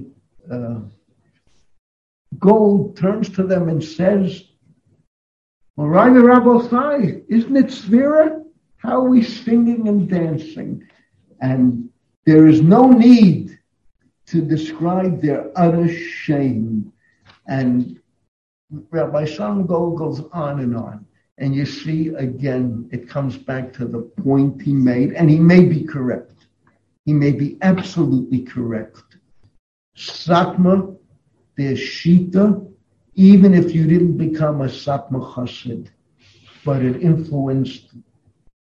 Gold turns to them and says, Morai Rabbosai, isn't it Sphira? How are we singing and dancing? And there is no need to describe their utter shame. And Rabbi Shalom Gold goes on. And you see, again, it comes back to the point he made, and he may be correct. He may be absolutely correct. Satmar, their Shita, even if you didn't become a Satmar Chassid, but it influenced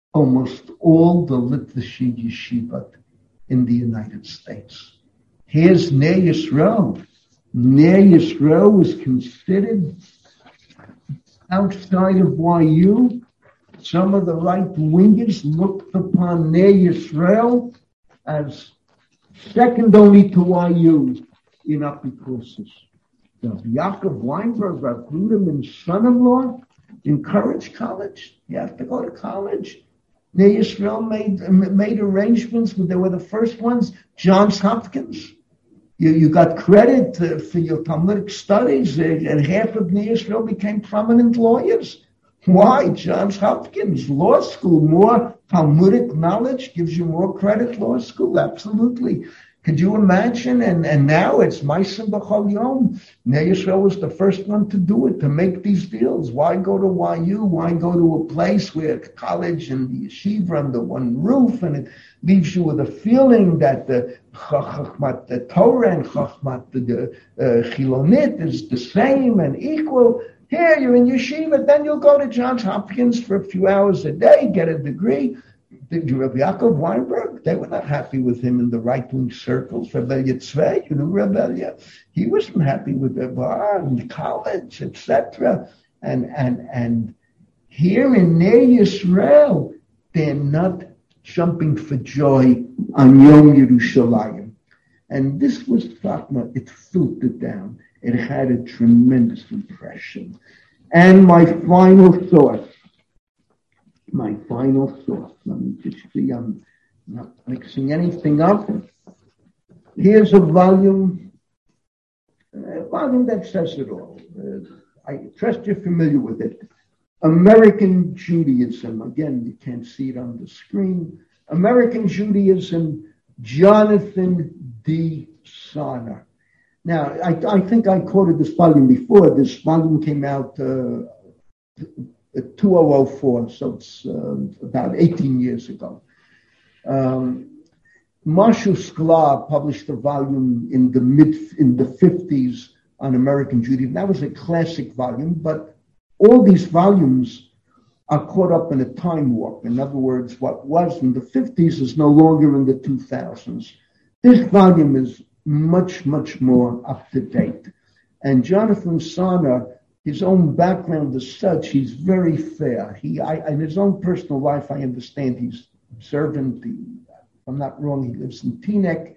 almost all the Litvish yeshivot in the United States. Here's Ner Yisrael. Ner Yisrael was considered outside of YU. Some of the right-wingers looked upon Ner Yisrael as second only to YU in upper courses. Yaakov Weinberg, Rav Gruderman's son-in-law, encouraged college. You have to go to college. Ner Yisrael made arrangements. They were the first ones. Johns Hopkins. You got credit for your Talmudic studies, and half of Ner Yisrael became prominent lawyers. Why? Johns Hopkins Law School, more Talmudic knowledge gives you more credit. Law school, absolutely. Could you imagine? And now it's Ma'aseh B'chol Yom. Ner Yisrael was the first one to do it, to make these deals. Why go to YU? Why go to a place where college and the yeshiva under one roof, and it leaves you with a feeling that the Chachmat, the Torah, and Chachmat, the Chilonit is the same and equal. Here, you're in yeshiva, then you'll go to Johns Hopkins for a few hours a day, get a degree. Rabbi Yaakov Weinberg, they were not happy with him in the right-wing circles. Rebellia Tzvei, you know Rebellia, he wasn't happy with the bar and college, etc. And here in Ner Yisrael, they're not jumping for joy on Yom Yerushalayim. And this was Fatma, it filtered down. It had a tremendous impression. And my final thought, let me just see, I'm not mixing anything up. Here's a volume that says it all. I trust you're familiar with it. American Judaism. Again, you can't see it on the screen. American Judaism, Jonathan D. Sarna. Now, I think I quoted this volume before. This volume came out 2004, so it's about 18 years ago. Marshall Sklar published a volume in the 50s on American Judaism. That was a classic volume, but all these volumes are caught up in a time warp. In other words, what was in the 50s is no longer in the 2000s. This volume is much, much more up to date. And Jonathan Sarna, his own background is such, he's very fair. In his own personal life, I understand he's observant. If I'm not wrong, he lives in Teaneck.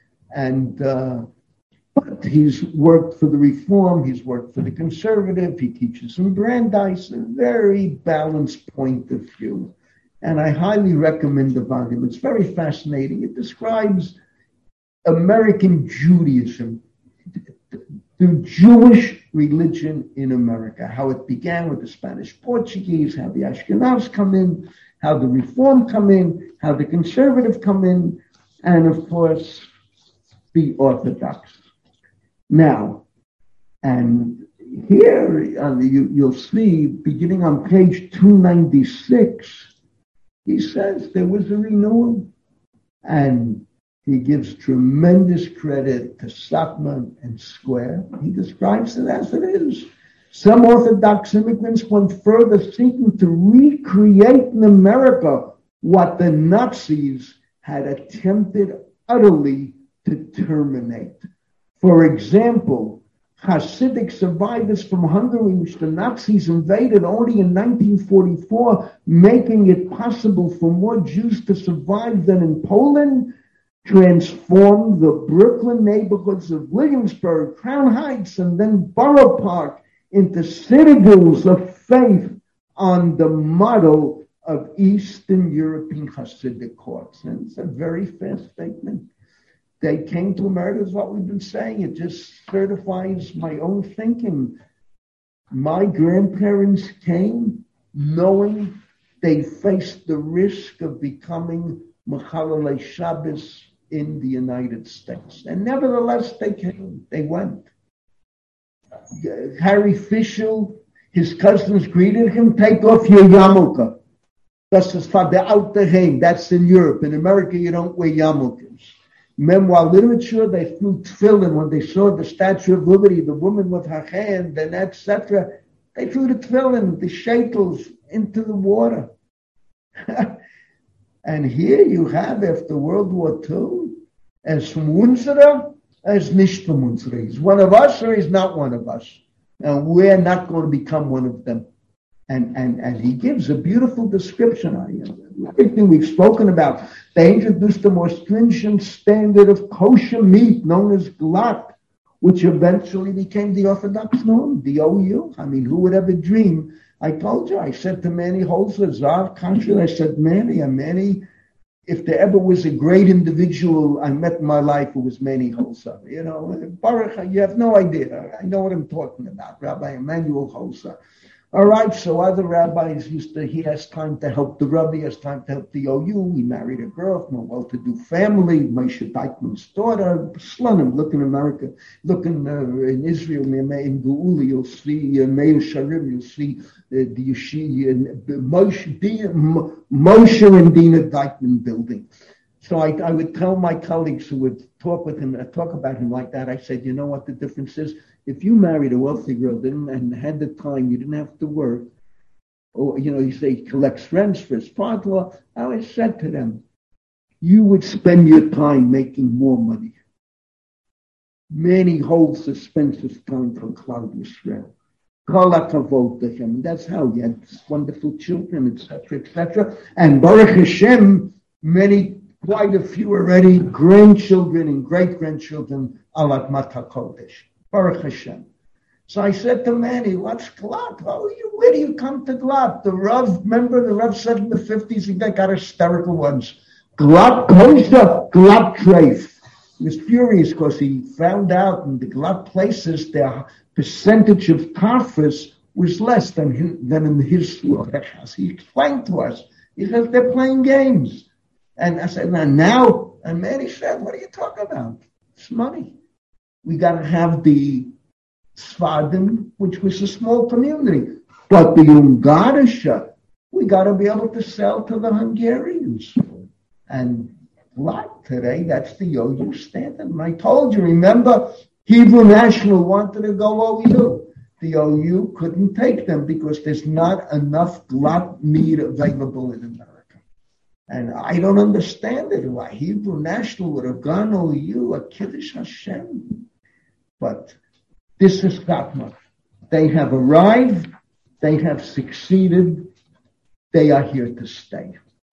But he's worked for the Reform, he's worked for the Conservative, he teaches in Brandeis, a very balanced point of view. And I highly recommend the volume. It's very fascinating. It describes American Judaism, the Jewish religion in America, how it began with the Spanish Portuguese, how the Ashkenaz come in, how the Reform come in, how the Conservative come in, and of course, the Orthodox. Now, and here you'll see, beginning on page 296, he says there was a renewal, and he gives tremendous credit to Satmar and Square. He describes it as it is. Some Orthodox immigrants went further, seeking to recreate in America what the Nazis had attempted utterly to terminate. For example, Hasidic survivors from Hungary, which the Nazis invaded only in 1944, making it possible for more Jews to survive than in Poland, transformed the Brooklyn neighborhoods of Williamsburg, Crown Heights, and then Borough Park into citadels of faith on the model of Eastern European Hasidic courts. And it's a very fair statement. They came to America, is what we've been saying. It just certifies my own thinking. My grandparents came knowing they faced the risk of becoming Mechalelei Shabbos in the United States. And nevertheless, they came. They went. Harry Fischel, his cousins greeted him, take off your yarmulke. Das ist for the outer hang. That's in Europe. In America, you don't wear yarmulkes. Memoir literature, they flew tefillin when they saw the Statue of Liberty, the woman with her hand, and etc. They threw the tefillin, the shekels, into the water. And here you have, after World War II, as from Unzera, as nicht from Unzera. He's one of us or he's not one of us. And we're not going to become one of them. And he gives a beautiful description on everything we've spoken about. They introduced a more stringent standard of kosher meat known as glatt, which eventually became the Orthodox norm, the OU. I mean, who would ever dream? I told you, I said to Manny Holzer, Zav Kasher, I said, Manny, if there ever was a great individual I met in my life, it was Manny Holzer. You know, Baruch, you have no idea. I know what I'm talking about, Rabbi Emmanuel Holzer. All right, so other rabbis he has time to help the Rebbe, he has time to help the OU. He married a girl from a well-to-do family, Moshe Deichmann's daughter, Slonim. Look in America, look in Israel, in Geula, you'll see Meir Sharim, you'll see the Yeshiva, Moshe and Dina Deichmann building. So I would tell my colleagues who would talk with him, talk about him like that, I said, you know what the difference is? If you married a wealthy girl and had the time, you didn't have to work, or, you say he collects rents for his father-in-law, I always said to them, you would spend your time making more money. Many holds spends his time for Klal Yisrael. Kol hakavod to him. That's how he had wonderful children, etc., etc. And Baruch Hashem, quite a few already, grandchildren and great-grandchildren, alat Mata Kodesh. Baruch Hashem. So I said to Manny, what's glatt? Where do you come to glatt? The Rav said in the 50s, he got hysterical ones. Glatt kosher, glatt treif. He was furious because he found out in the glatt places their percentage of tafris was less than in his slaughterhouse. He explained to us. He says they're playing games. And I said, now, and Manny said, what are you talking about? It's money. We got to have the Sfadim, which was a small community. But the Ungarische, we got to be able to sell to the Hungarians. And today, that's the OU standard. And I told you, remember, Hebrew National wanted to go OU. The OU couldn't take them because there's not enough glatt meat available in America. And I don't understand it. Why Hebrew National would have gone OU, a Kiddush Hashem. But this is Gatma. They have arrived. They have succeeded. They are here to stay.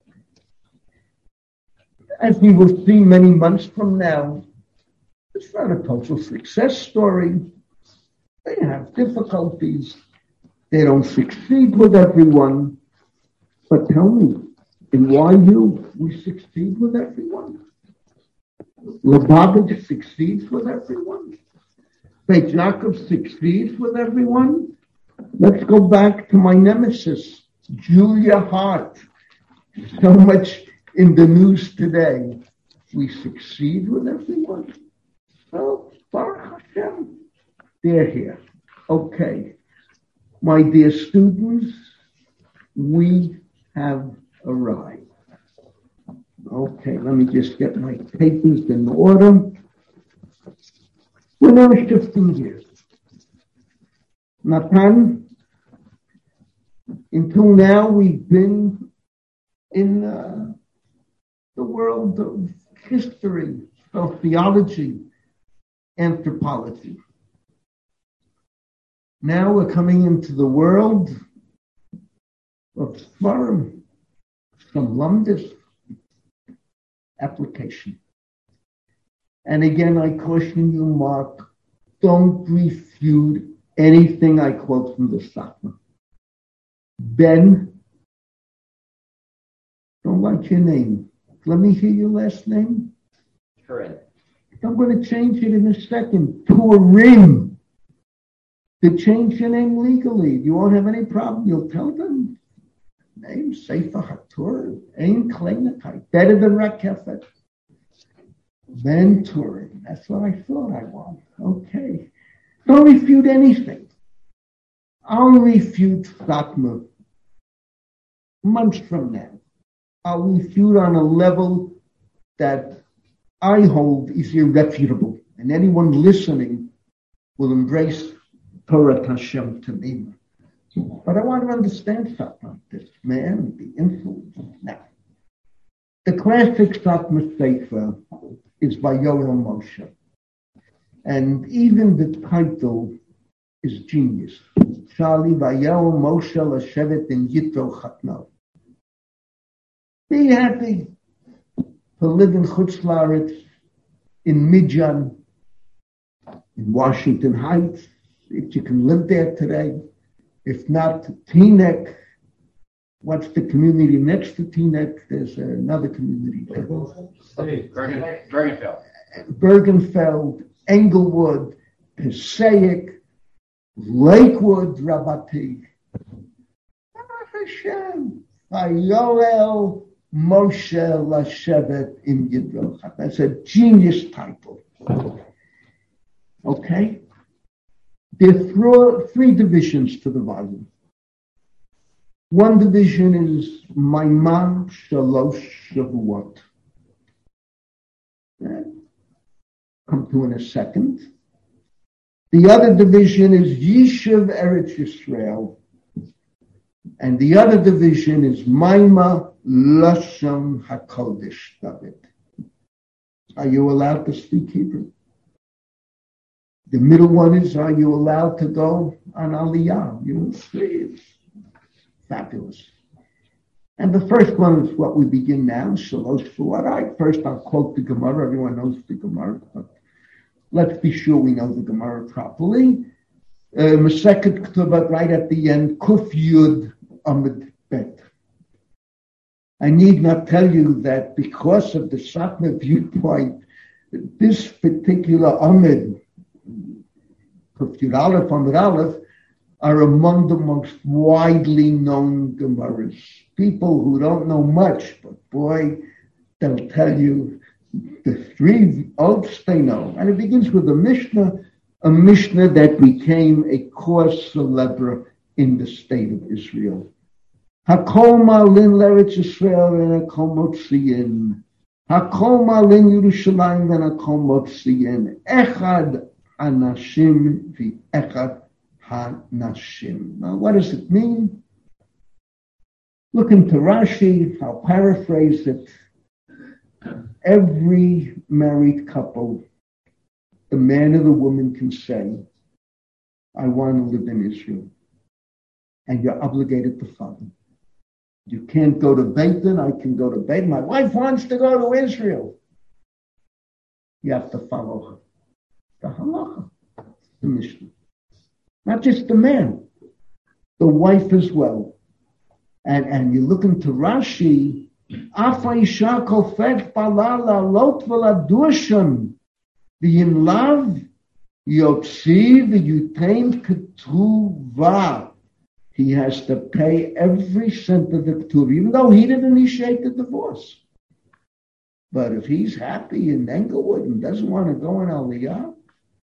As we will see many months from now, it's not a total success story. They have difficulties. They don't succeed with everyone. But tell me, in YU, we succeed with everyone. Lubavitch succeeds with everyone. Beit Yaakov succeeds with everyone. Let's go back to my nemesis, Julia Hart. So much in the news today. We succeed with everyone. Well, Baruch Hashem, they're here. Okay. My dear students, we have arrived. Okay, let me just get my papers in order. We're now shifting gears. Natan, until now we've been in the world of history, of theology, anthropology. Now we're coming into the world of Svarim, some Lumdis application. And again, I caution you, Mark, don't refute anything I quote from the Satmar. Ben, don't like your name. Let me hear your last name. Correct. I'm going to change it in a second. Turim. To change your name legally. You won't have any problem. You'll tell them. Name Sefer HaTorah. Ein Kleinigkeit. Better than Rakefet. Ben Turim. That's what I thought I want. Okay. Don't refute anything. I'll refute Satmar months from now. I'll refute on a level that I hold is irrefutable. And anyone listening will embrace Torah Hashem Tamim. But I want to understand something like this, man, the influence. Now, The classic Satmar Sefer is by Yoel Moshe. And even the title is genius. Charlie Vayel Moshe Lashevet in Yitro Chatnal. Be happy to live in Chutz La'aretz, in Midjan, in Washington Heights, if you can live there today. If not, Teaneck. What's the community next to Teaneck? There's another community there. Bergenfeld. Bergenfeld, Englewood, Passaic, Lakewood, Rabati. Hashem, Yoel Moshe Lashevet in Yidroch. That's a genius title. Okay? There are three divisions to the volume. One division is Maiman Shalosh Shavuot. Come to in a second. The other division is Yishuv Eretz Yisrael. And the other division is Maima Lashon HaKodesh, David. Are you allowed to speak Hebrew? The middle one is, are you allowed to go on Aliyah? You will see, it's fabulous. And the first one is what we begin now, Shalosh Shavuot. First I'll quote the Gemara. Everyone knows the Gemara, but let's be sure we know the Gemara properly. Masechet Ketubot, right at the end, Kuf Yud Amud Bet. I need not tell you that because of the Satmar viewpoint, this particular Amud, Kuf Yud Aleph, Amud Aleph, are among the most widely known Gemaras. People who don't know much, but boy, they'll tell you the three oaths they know. And it begins with a Mishnah that became a cause célèbre in the state of Israel. Hakol ma'alin l'Eretz Yisrael v'hakol motziyin. Hakol ma'alin Yerushalayim v'hakol motziyin. Echad hanashim v'echad hanashim. Now, what does it mean? Look into Rashi. I'll paraphrase it. Every married couple, the man or the woman can say, I want to live in Israel. And you're obligated to follow. You can't go to Beit Din, I can go to Beit Din. My wife wants to go to Israel. You have to follow her. The halacha, the Mishnah. Not just the man, the wife as well. And you look into Rashi, Afa isha kofet balala lot v'ladushan v'yimlav yotzi v'yutein ketruva. He has to pay every cent of the ketruva, even though he didn't initiate the divorce. But if he's happy in Englewood and doesn't want to go in Aliyah,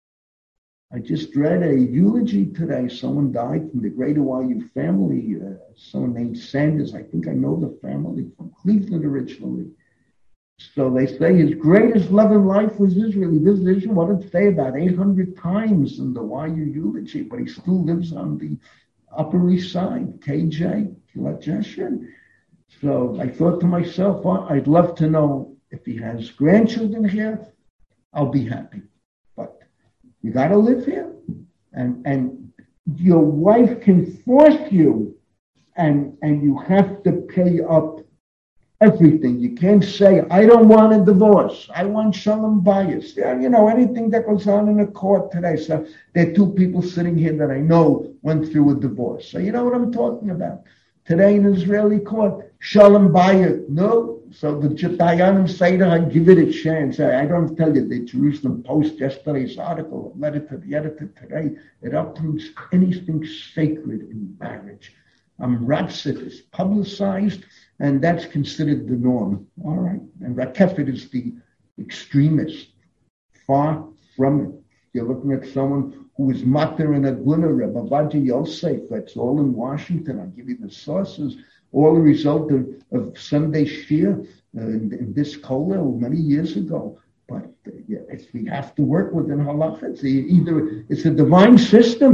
I just read a eulogy today. Someone died from the Greater YU family. Someone named Sanders. I think I know the family from Cleveland originally. So they say his greatest love in life was Israel. He visited Israel, wanted to stay about 800 times in the YU eulogy, but he still lives on the Upper East Side, KJ, Kilat Jesher. So I thought to myself, well, I'd love to know if he has grandchildren here, I'll be happy. You got to live here, and your wife can force you, and you have to pay up everything. You can't say, I don't want a divorce. I want shalom bayis. Yeah, you know, anything that goes on in a court today. So there are two people sitting here that I know went through a divorce. So you know what I'm talking about. Today in Israeli court, shalom bayis. No. So the Dayanim say to her, give it a chance. I don't tell you, the Jerusalem Post, yesterday's article, a letter to the editor today, it uproots anything sacred in marriage. Ratzit is publicized, and that's considered the norm. All right. And Rakefet is the extremist. Far from it. You're looking at someone who is Mater and Aguna, Rebbe Vadia Yosef. That's all in Washington. I'll give you the sources. All a result of Sunday Shir in this kollel many years ago. But we have to work within halakha. It's a divine system.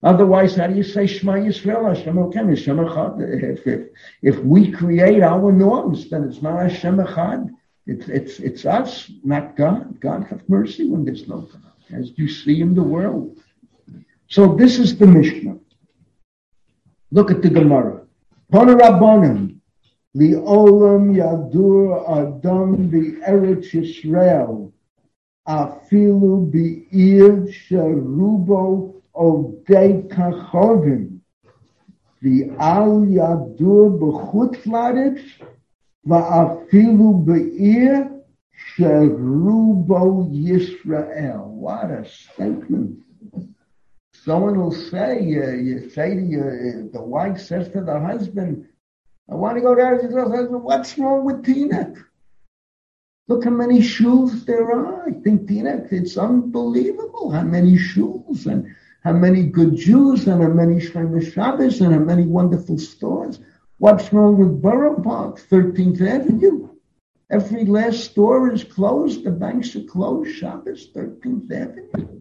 Otherwise, how do you say Shema Yisrael, Hashem Elokeinu, Hashem Echad? If we create our norms, then it's not Hashem Echad. It's us, not God. God have mercy when there's no God, as you see in the world. So this is the Mishnah. Look at the Gemara. Pona Rabbanim, Li'olam Yadur Adam B'Eretz Yisrael, Afilu B'ir Sherubo Ovdei Kachovim, V'al Yadur B'chutz La'aretz, Va'afilu B'ir Sherubo Yisrael. What a statement. Someone will say, you say to the wife says to the husband, I want to go there. Husband, what's wrong with Teaneck? Look how many shuls there are. I think Teaneck, it's unbelievable how many shuls and how many good Jews and how many Shlomo Shabbos and how many wonderful stores. What's wrong with Borough Park, 13th Avenue? Every last store is closed. The banks are closed. Shabbos, 13th Avenue.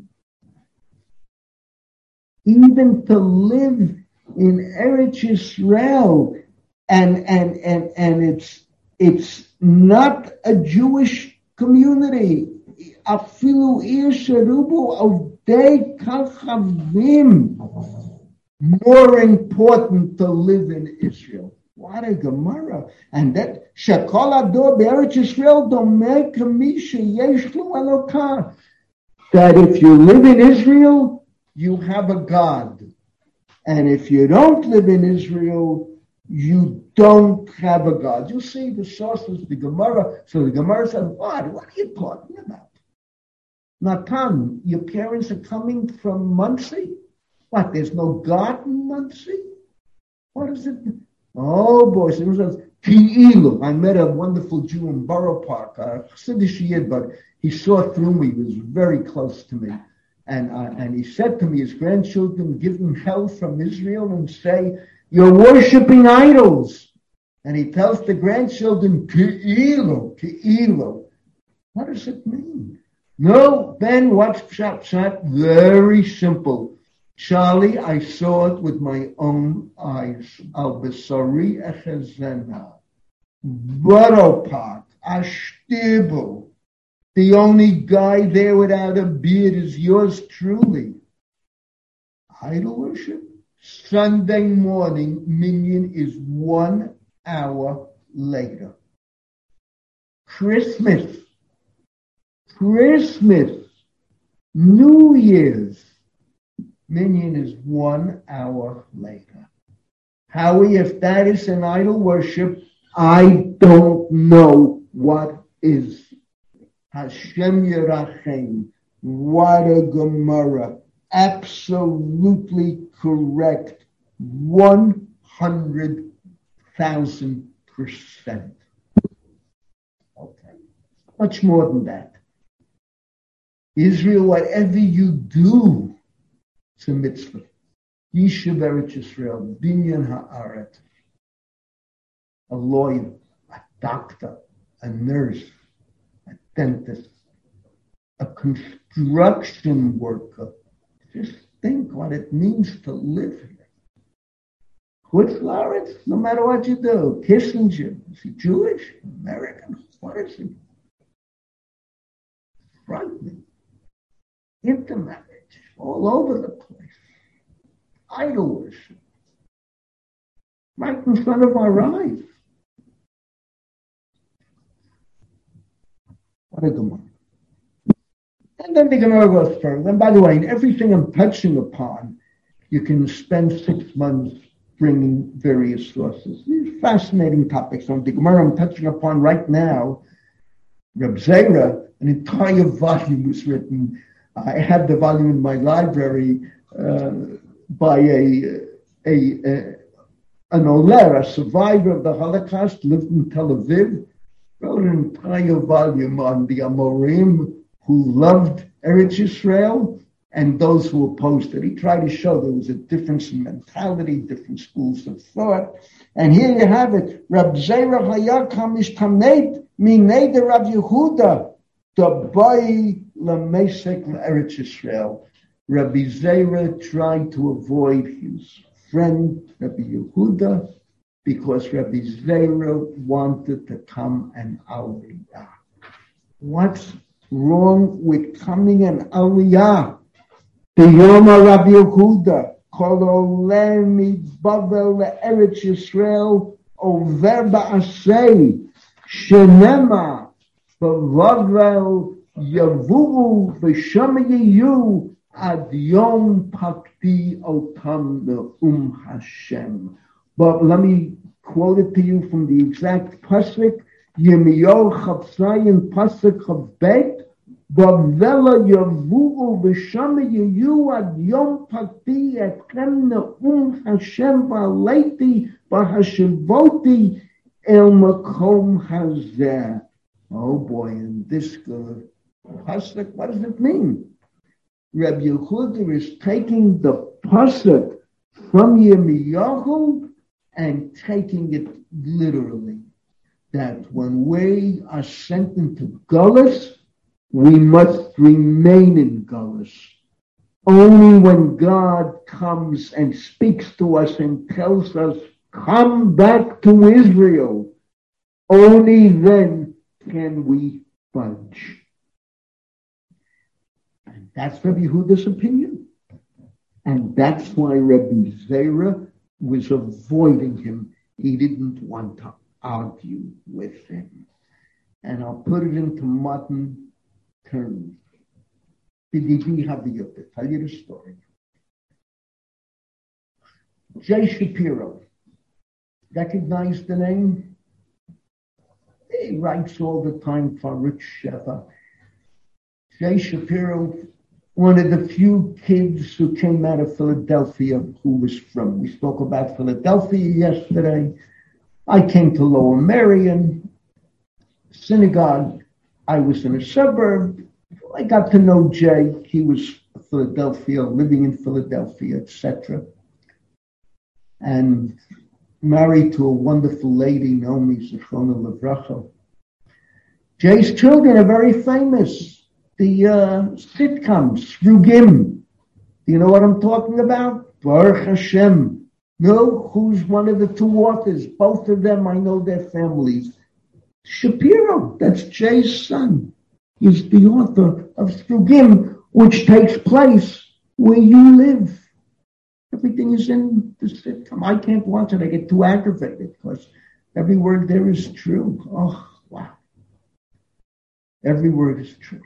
Even to live in Eretz Yisrael, and it's not a Jewish community. Afilu ir sherubu ovdei kachavim. More important to live in Israel. What a Gemara! And that shekol ador be'Eretz Yisrael domeh k'mi sheyesh lo Elokah. That if you live in Israel, you have a God. And if you don't live in Israel, you don't have a God. You see the sources, the Gemara. So the Gemara says, what are you talking about? Natan, your parents are coming from Muncie? What, there's no God in Muncie? What is it? Oh boy, so it says, Ki'ilu. I met a wonderful Jew in Borough Park, Chassidish Yid, but he saw through me, he was very close to me. And he said to me, his grandchildren give him hell from Israel and say, you're worshiping idols. And he tells the grandchildren, Ke'ilu. What does it mean? No, Ben, what's pshat? Very simple. Charlie, I saw it with my own eyes. Al Besari Echezena. Borough Park, Ashtibu. The only guy there without a beard is yours truly. Idol worship. Sunday morning, minyan is 1 hour later. Christmas, New Year's, minyan is 1 hour later. Howie, if that is an idol worship, I don't know what is. Hashem Yerachem, what a Gemara. Absolutely correct. 100,000%. Okay. Much more than that. Israel, whatever you do, it's a mitzvah. Yishuv Eretz Yisrael, Binyan Ha'aret. A lawyer, a doctor, a nurse, a dentist, a construction worker. Just think what it means to live here. Chutz La'aretz, no matter what you do. Kissinger, is he Jewish? American? What is he? Frightening. Intermarriage, all over the place. Idol worship. Right in front of our eyes. What a Gemara. And then the Gemara goes further. And by the way, in everything I'm touching upon, you can spend 6 months bringing various sources. These fascinating topics. On the Gemara I'm touching upon right now, Reb Zera, an entire volume was written. I had the volume in my library by an Oler, a survivor of the Holocaust, lived in Tel Aviv, wrote an entire volume on the Amorim who loved Eretz Yisrael and those who opposed it. He tried to show there was a difference in mentality, different schools of thought. And here you have it. Rab Zera Hayakam is Tamed Minei de Rav Yehuda, the boy Lamesek Eretz Yisrael. Rabbi Zera tried to avoid his friend, Rabbi Yehuda, because Rabbi Zera wanted to come an Aliyah. What's wrong with coming an Aliyah? The Yoma Rabbi Yehuda, Kol Oleh Bavel le'Eretz Yisrael, Over Ba'asei, Shenema, Bavel Yavuru, V'Sham Yiyu, Ad Yom Pakti Otam Ne'um Hashem. But let me quote it to you from the exact pasuk, Yirmiyahu Chavzayin pasuk Chavbet, Bavela Yavuru V'Sham Yiyu Ad Yom Pakti Etchem Ne'um Hashem V'Aleiti V'Hashivoti El Makom Hazeh. Oh boy, in this pasuk, what does it mean? Rabbi Yehuda is taking the pasuk from Yirmiyahu and taking it literally. That when we are sent into Galus, we must remain in Galus. Only when God comes and speaks to us and tells us, come back to Israel, only then can we budge. And that's Rabbi Yehuda's opinion. And that's why Rabbi Zera was avoiding him. He didn't want to argue with him. And I'll put it into modern terms. B'dibi Haviyot, tell you the story. Jay Shapiro. Recognize the name? He writes all the time for Rich Sheva. Jay Shapiro, one of the few kids who came out of Philadelphia who was from. We spoke about Philadelphia yesterday. I came to Lower Merion Synagogue. I was in a suburb. I got to know Jay. He was Philadelphia, living in Philadelphia, etc. And married to a wonderful lady, Naomi Zichrona Levracha. Jay's children are very famous. The sitcoms, Srugim. Do you know what I'm talking about? Baruch Hashem. No, who's one of the two authors? Both of them, I know their families. Shapiro, that's Jay's son. He's the author of Srugim, which takes place where you live. Everything is in the sitcom. I can't watch it. I get too aggravated because every word there is true. Oh, wow. Every word is true.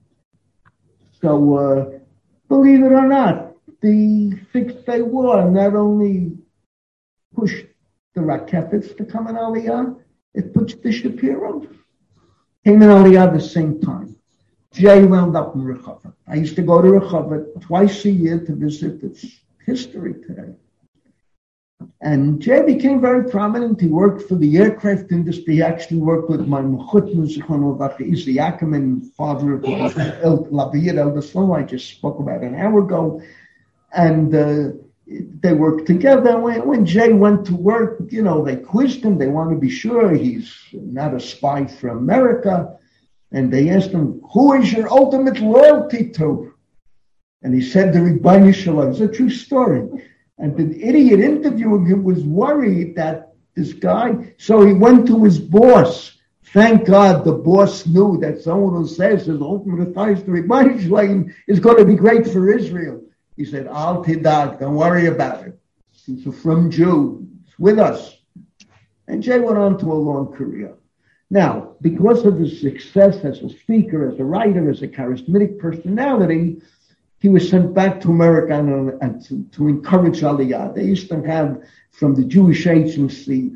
So, believe it or not, the Six-Day War not only pushed the Rakefets to come in Aliyah, it pushed the Shapiro. Came in Aliyah at the same time. Jay wound up in Rehovot. I used to go to Rehovot twice a year to visit its history today. And Jay became very prominent. He worked for the aircraft industry. He actually worked with my Mechutman, Izzy Ackerman, father of Laviyad El I just spoke about an hour ago. And they worked together. When Jay went to work, they quizzed him. They want to be sure he's not a spy for America. And they asked him, who is your ultimate loyalty to? And he said, the Rebbeinu Shalom. It's a true story. And the idiot interviewing him was worried that this guy, so he went to his boss. Thank God the boss knew that someone who says his ultimate ties to Rebbeinu Shalom is going to be great for Israel. He said, Al Tidag, don't worry about it. He's a from Jew. It's with us. And Jay went on to a long career. Now, because of his success as a speaker, as a writer, as a charismatic personality, he was sent back to America and to encourage Aliyah. They used to have, from the Jewish agency,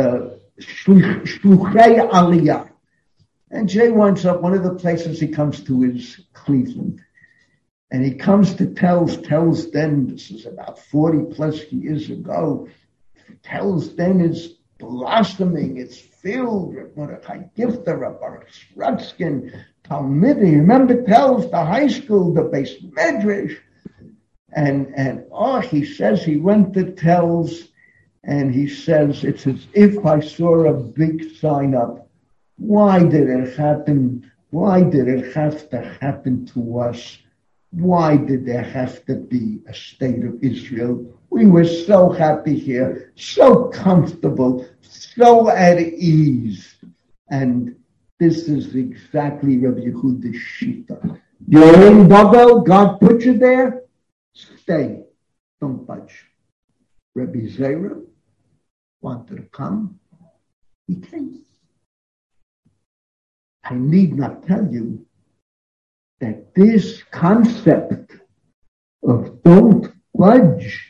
Shluchei Aliyah. And Jay winds up, one of the places he comes to is Cleveland. And he comes to Telz then, this is about 40 plus years ago, Telz then is blossoming, it's filled with Mordechai Gifter, Baruch Strutskin, Talmidi. Remember Telz, the high school, the base medrash. And he says he went to Telz and he says, it's as if I saw a big sign up. Why did it happen? Why did it have to happen to us? Why did there have to be a state of Israel? We were so happy here, so comfortable, so at ease. And this is exactly Rabbi Yehuda's shita. You're in Babel, God put you there, stay, don't budge. Rabbi Zera wanted to come, he came. I need not tell you that this concept of don't budge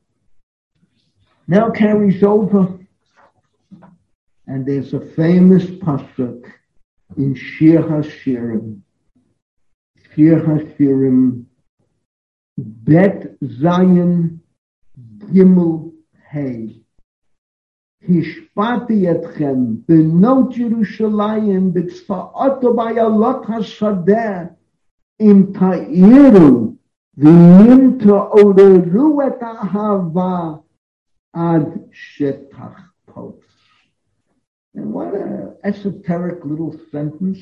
now carries over. And there's a famous pasuk in Shir HaShirim. Shir HaShirim, Bet Zayin Gimel Hey. Hishpati etchem benot Yerushalayim b'tzfa'oto b'ayalot hasadeh im ta'iru v'im ta'oreru et ahava ad shetachpos. And what an esoteric little sentence.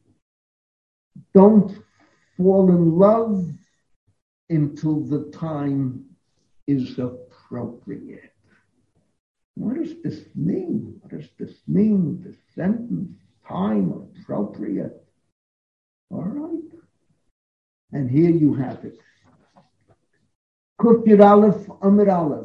Don't fall in love until the time is appropriate. What does this mean? What does this mean? The sentence, time, appropriate. All right. And here you have it. Kuf Yud Aleph, Amud Aleph.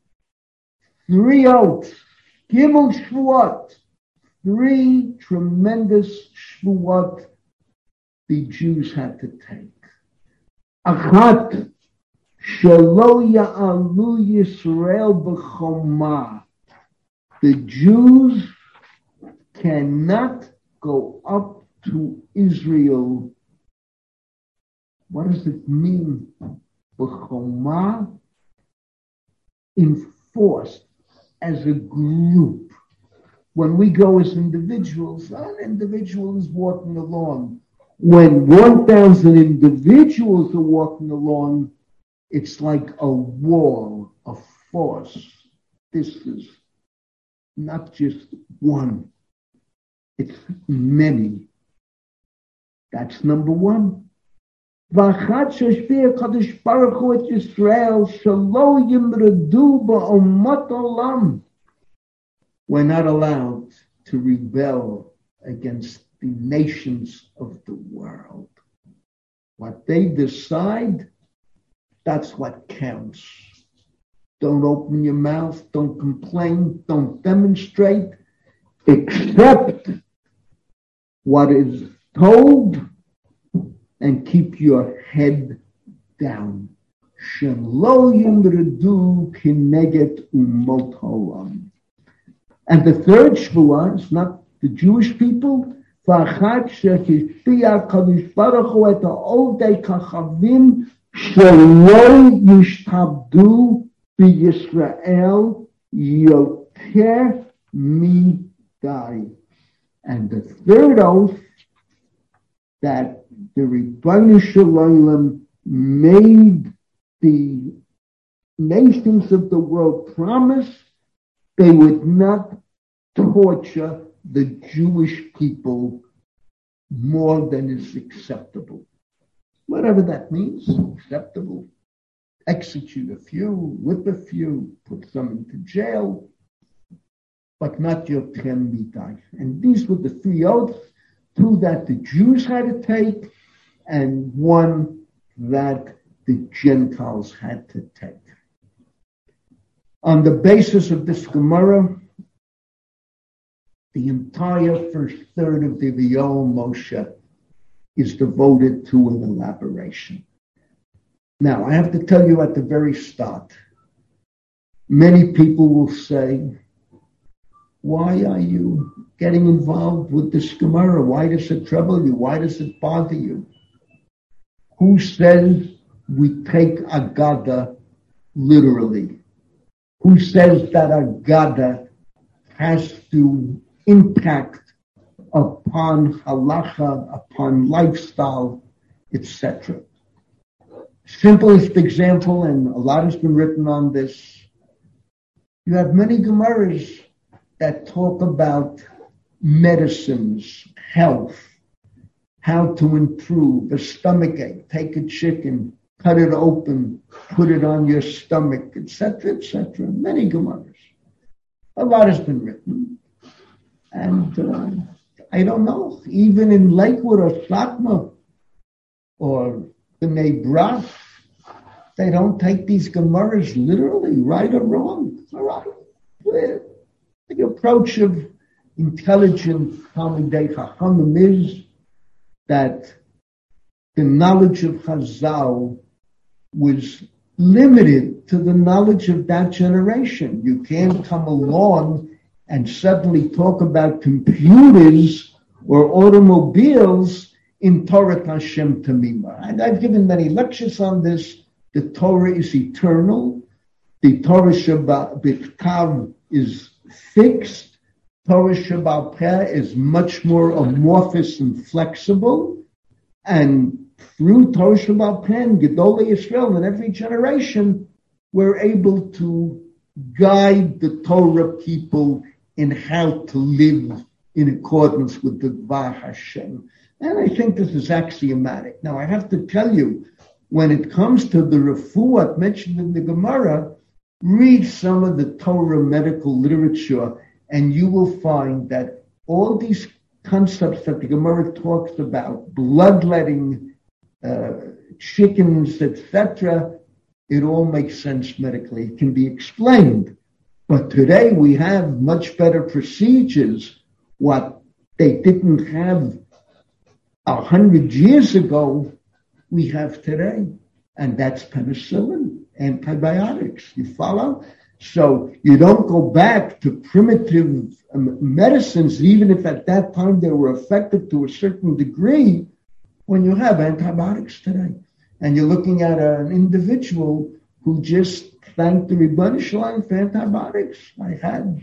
3 oaths. Gimel Shvuot. 3 tremendous Shvuot the Jews had to take. Achat. Shelo Ya'alu Yisrael b'chomah. The Jews cannot go up to Israel. What does it mean? B'chomah, in force, as a group. When we go as individuals, an individual is walking along. When 1,000 individuals are walking along, it's like a wall, a force. This is not just one. It's many. That's number one. V'achat sheshpia Kadosh Baruch Hu et Yisrael shelo yimredu ba'omot olam. We're not allowed to rebel against the nations of the world. What they decide, that's what counts. Don't open your mouth, don't complain, don't demonstrate, accept what is told and keep your head down. Shelo yimredu kineged umot haolam. And the third Shvuah is not the Jewish people. V'achat shehishpia Kadosh Baruch Hu et ha'odei kachavim shelo yishtabdu b'Yisrael yoter midai. And the third oath that the Ribono Shel Olam made the nations of the world promise they would not torture the Jewish people more than is acceptable. Whatever that means, acceptable. Execute a few, whip a few, put some into jail, but not yoter midai. And these were the 3 oaths, 2 that the Jews had to take, and 1 that the Gentiles had to take. On the basis of this Gemara, the entire first third of the V'yoel Moshe is devoted to an elaboration. Now, I have to tell you at the very start, many people will say, why are you getting involved with this Gemara? Why does it trouble you? Why does it bother you? Who says we take Agada literally? Who says that Agada has to impact upon halacha, upon lifestyle, etc.? Simplest example, and a lot has been written on this, you have many Gemaras that talk about medicines, health, how to improve a stomachache. Take a chicken, cut it open, put it on your stomach, etc., etc. Many Gemaras. A lot has been written. And I don't know, even in Lakewood or Satmar or B'nai Brak, they don't take these Gemaras literally, right or wrong. All right. The approach of intelligent Talmidei Chachamim is that the knowledge of Chazal was limited to the knowledge of that generation. You can't come along and suddenly talk about computers or automobiles in Torah Hashem Tamima. And I've given many lectures on this. The Torah is eternal. The Torah Shabbat is fixed. Torah Shabbat Peh is much more amorphous and flexible. And through Torah Shabbat Peh and Gedolei Yisrael in every generation, we're able to guide the Torah people in how to live in accordance with the Dvar Hashem. And I think this is axiomatic. Now, I have to tell you, when it comes to the refuah mentioned in the Gemara, read some of the Torah medical literature, and you will find that all these concepts that the Gemara talks about, bloodletting, chickens, etc., it all makes sense medically. It can be explained. But today we have much better procedures. What they didn't have 100 years ago, we have today. And that's penicillin, antibiotics. You follow? So you don't go back to primitive medicines, even if at that time they were effective to a certain degree, when you have antibiotics today. And you're looking at an individual who just thanked the Ribbon Shalom for antibiotics. I had,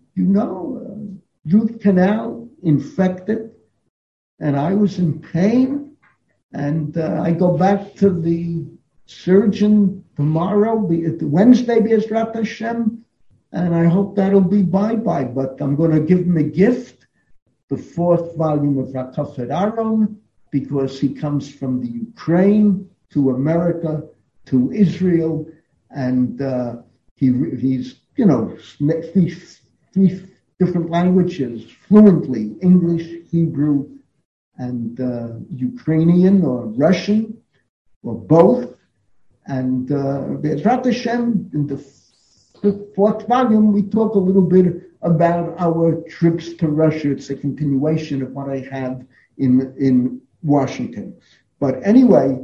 root canal infected, and I was in pain. And I go back to the surgeon tomorrow, Wednesday, B'ezrat Hashem, and I hope that'll be bye-bye. But I'm going to give him a gift, the 4th volume of Rakafet Aron, because he comes from the Ukraine to America to Israel, and he's speaks 3 different languages fluently: English, Hebrew, and Ukrainian or Russian, or both. And Be'ezrat Hashem, in the 4th volume, we talk a little bit about our trips to Russia. It's a continuation of what I have in Washington. But anyway,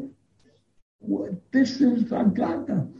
this is Agada.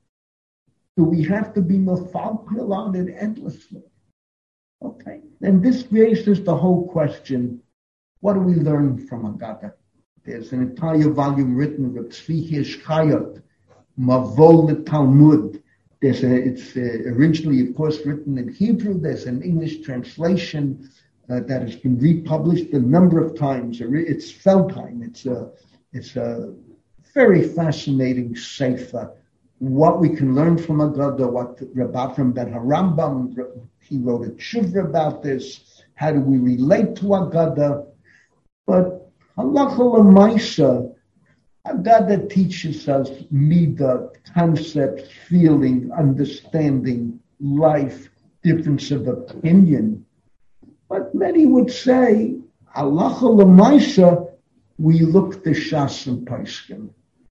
So we have to be methodical on it endlessly. Okay. And this raises the whole question, what do we learn from Agada? There's an entire volume written of Tzvi Hirsch Chayot, Mavol Talmud. It's originally, of course, written in Hebrew. There's an English translation that has been republished a number of times. It's Feldheim. It's a very fascinating sefer. What we can learn from Agada, what Rabbi Avram ben Harambam, he wrote a tshuva about this. How do we relate to Agada? But halacha l'maisa, Agada teaches us midah, concepts, feeling, understanding, life, difference of opinion. But many would say, halacha l'maisa, we look to Shas and Paiskim.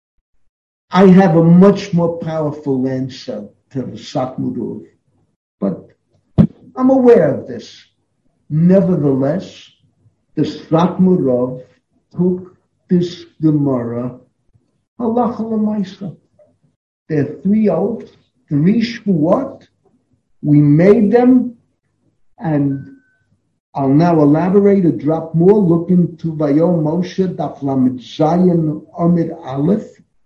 I have a much more powerful answer to the Satmar, but I'm aware of this. Nevertheless, the Satmar took this Gemara, halacha l'maisa. There are 3 oaths, 3 shvuot. We made them, and I'll now elaborate a drop more. Look into Vayom Moshe, Daf Lamed Zayin, Amid Aleph,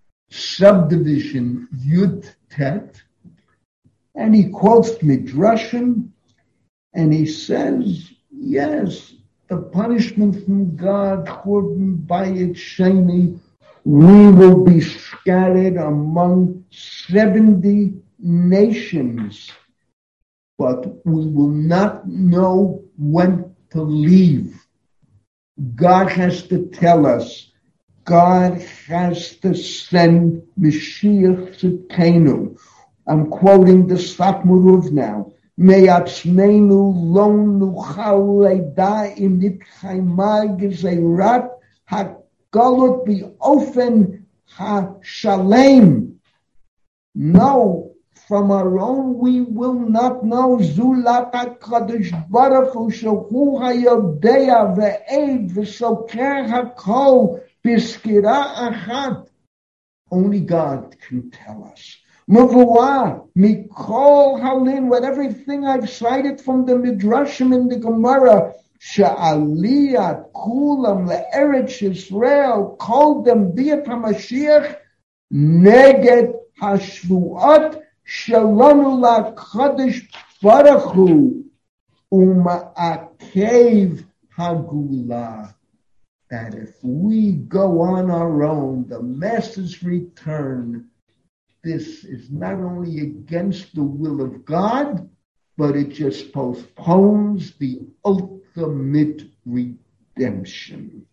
subdivision Yud Tet, and he quotes Midrashim, and he says, yes, the punishment from God, Churban Bayit Sheni, we will be scattered among 70 nations, but we will not know when to leave. God has to tell us. God has to send Mashiach Tzidkenu. I'm quoting the Satmaruv now. Me'atzmeinu lo nuchal leida im nitchayma gezerat hagalut biofen ha-shalem. No, from our own we will not know. Zulat HaKadosh Baruch Hu shehu hayodea ve'ed v'soker hakol b'skira achat. Only God can tell us. Mavua, Mikol Halin, with everything I've cited from the Midrashim in the Gemara, Sha'aliyat Kulam Le'eretz Yisrael, called them Biyat HaMashiach, Neged HaShvuot, Shalanu LaKadosh Baruch Hu, Uma'akev Hagula. That if we go on our own, the masses return. This is not only against the will of God, but it just postpones the ultimate redemption.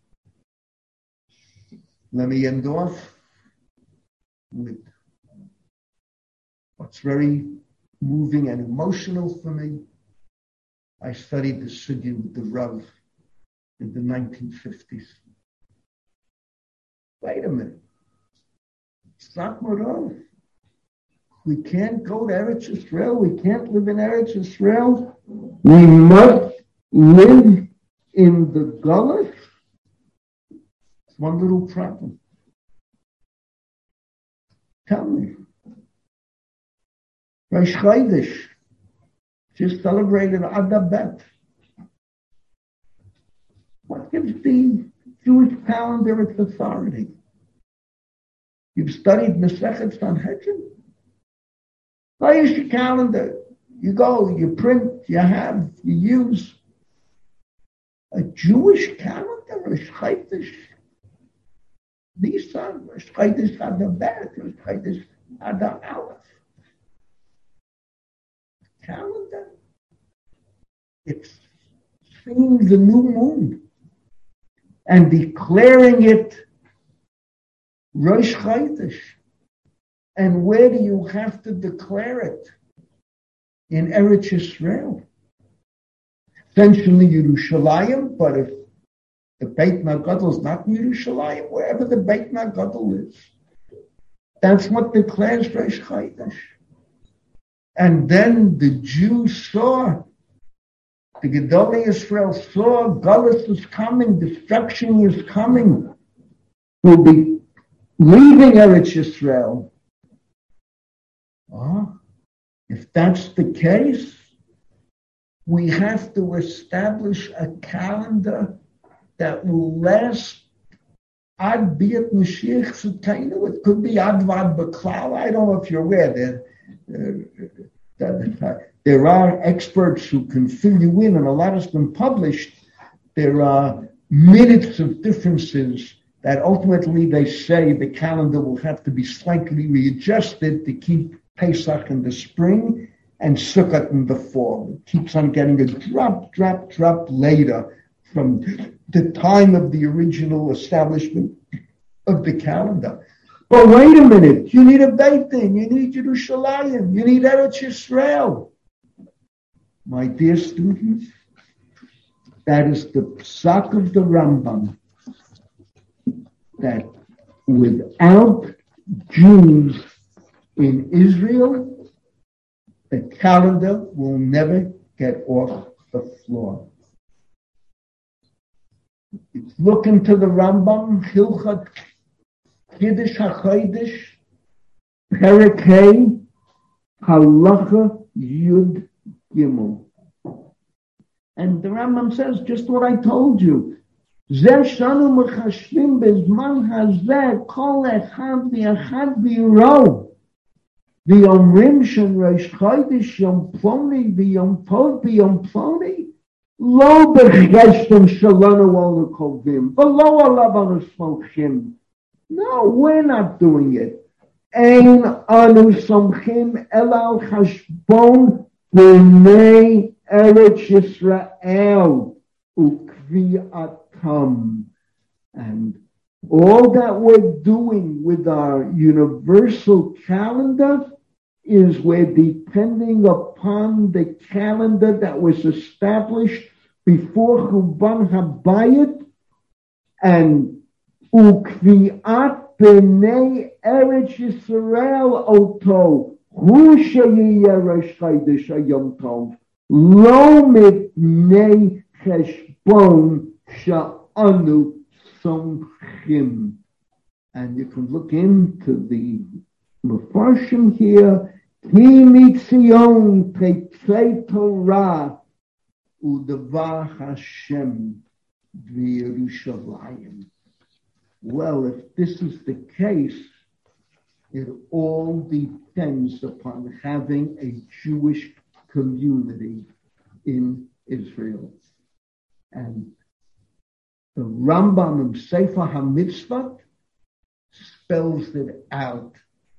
Let me end off with what's very moving and emotional for me. I studied the Sugya with the Rav in the 1950s. Wait a minute. It's not Rav. We can't go to Eretz Yisrael. We can't live in Eretz Yisrael. We must live in the Gulf. It's one little problem. Tell me. Rosh Chodesh just celebrated Adar Bet. What gives the Jewish calendar its authority? You've studied Masechet Sanhedrin? Why is your calendar? You go, you print, you have, you use. A Jewish calendar, Rosh Chodesh, Nisan, Rosh Chodesh Adar Bet, Rosh Chodesh Adar Aleph. Calendar. It's seeing the new moon and declaring it Rosh Chodesh. And where do you have to declare it? In Eretz Yisrael. Essentially Yerushalayim, but if the Beit Nagadol is not in Yerushalayim, wherever the Beit Nagadol is, that's what declares Rosh Chodesh. And then the Jews saw, the Gedolei Yisrael saw, Galus is coming, destruction is coming. We'll be leaving Eretz Yisrael. If that's the case, we have to establish a calendar that will last Ad Biyat Mashiach Tzidkenu. It could be Ad Vad B'Klal. I don't know if you're aware that there are experts who can fill you in, and a lot has been published. There are minutes of differences that ultimately they say the calendar will have to be slightly readjusted to keep Pesach in the spring and Sukkot in the fall. It keeps on getting a drop later from the time of the original establishment of the calendar. But wait a minute, you need a Beit Din, you need Yerushalayim, you need Eretz Yisrael. My dear students, that is the psak of the Rambam, that without Jews in Israel, the calendar will never get off the floor. Look into the Rambam, Hilchot Kiddush HaChodesh, Perek Hey, Halacha Yud Gimel. And the Rambam says just what I told you. Zeh shanu mechashvim bezman hazeh kol echad v'echad v'yiro. V'yomrim shem Rosh Chodesh yom ploni v'yom tov v'yom ploni lo b'cheshtem shalanu ol kovim v'lo alav anu smolchim. No, we're not doing it. Ein anu somchim elal chashbon b'nei Eretz Yisrael ukvi'at come. And all that we're doing with our universal calendar is we're depending upon the calendar that was established before Churban Habayit, and ukviat b'nei Eretz Yisrael oto hu sheyeh Rosh Chodesh Hayom Tov lo mipnei cheshbon she'anu somchim. And you can look into the Mefarshim here. Ki mitzion tetzei Torah u'devar Hashem v'Yerushalayim. Well, if this is the case, it all depends upon having a Jewish community in Israel. And the Rambam in Sefer HaMitzvot spells it out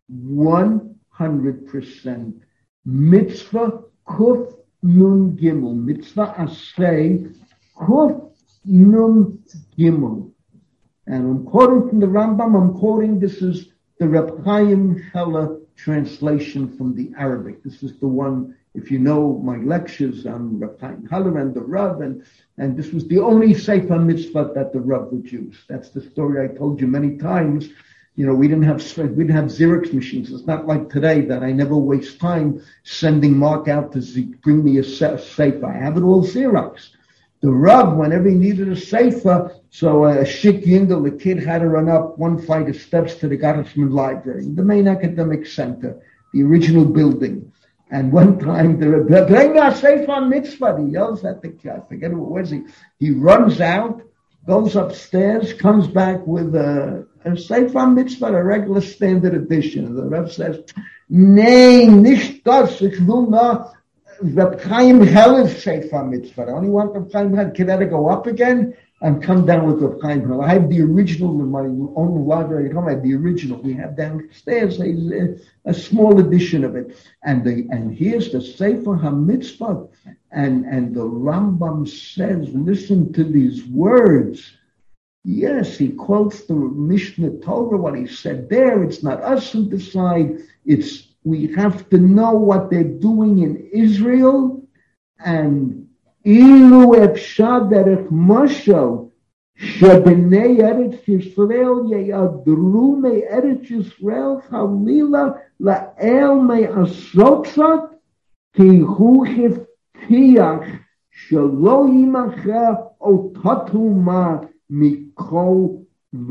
100%. Mitzvah Kuf Nun Gimel. Mitzvah Asay Kuf Nun Gimel. And I'm quoting from the Rambam. This is the Reb Chaim Heller translation from the Arabic. This is the one, if you know my lectures on Reb Chaim Heller and the Rav, and this was the only Sefer Mitzvah that the Rav would use. That's the story I told you many times. You know, we didn't have Xerox machines. It's not like today that I never waste time sending Mark out to bring me a Sefer. I have it all Xerox. The Rav, whenever he needed a Sefer, so a Shik Yindel, the kid had to run up one flight of steps to the Gottesman Library, the main academic center, the original building. And one time, the Rebbe, bring a Sefer Mitzvah, he yells at the kid, I forget what was he. He runs out, goes upstairs, comes back with a Sefer Mitzvah, a regular standard edition. And the Rebbe says, "Nein, nicht das, ich will not Reb Chaim Heller's Sefer Mitzvah. I only want Reb Chaim Heller. Can I go up again and come down with Reb Chaim Heller? I have the original in my own library at home. I have the original. We have downstairs a small edition of it. And here's the Sefer HaMitzvah. And the Rambam says, listen to these words. Yes, he quotes the Mishnah Torah, what he said there. It's not us who decide. We have to know what they're doing in Israel. And ilu efshad derech Moshe shebnei Eretz Yisrael yeyadru me Eretz Yisrael chalila la'el me asotzat ki hu hiftiach shelo yimacher otatuma mikol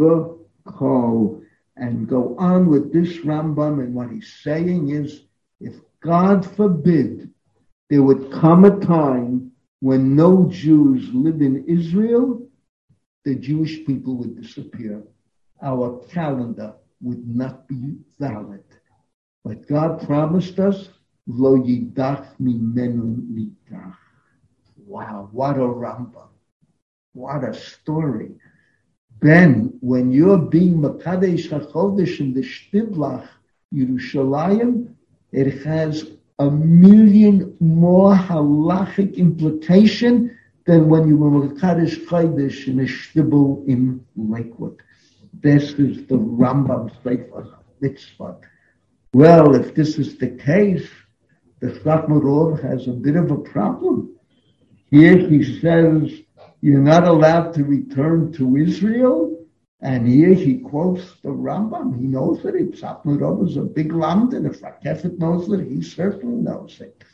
v'kol. And go on with this Rambam, and what he's saying is, if God forbid there would come a time when no Jews live in Israel, the Jewish people would disappear. Our calendar would not be valid. But God promised us, Lo yidach mimenu nidach. Wow, what a Rambam. What a story. Ben, when you're being Makadesh HaChodesh in the Shtiblach, Yerushalayim, it has 1,000,000 more halachic implication than when you were Makadesh Chodesh in a Shtibel in Lakewood. This is the Rambam Sefer Mitzvah. Well, if this is the case, the Chachmei has a bit of a problem. Here he says, you're not allowed to return to Israel. And here he quotes the Rambam. He knows that Chachmei Rov is a big land, and if Rakefet knows it, he certainly knows it.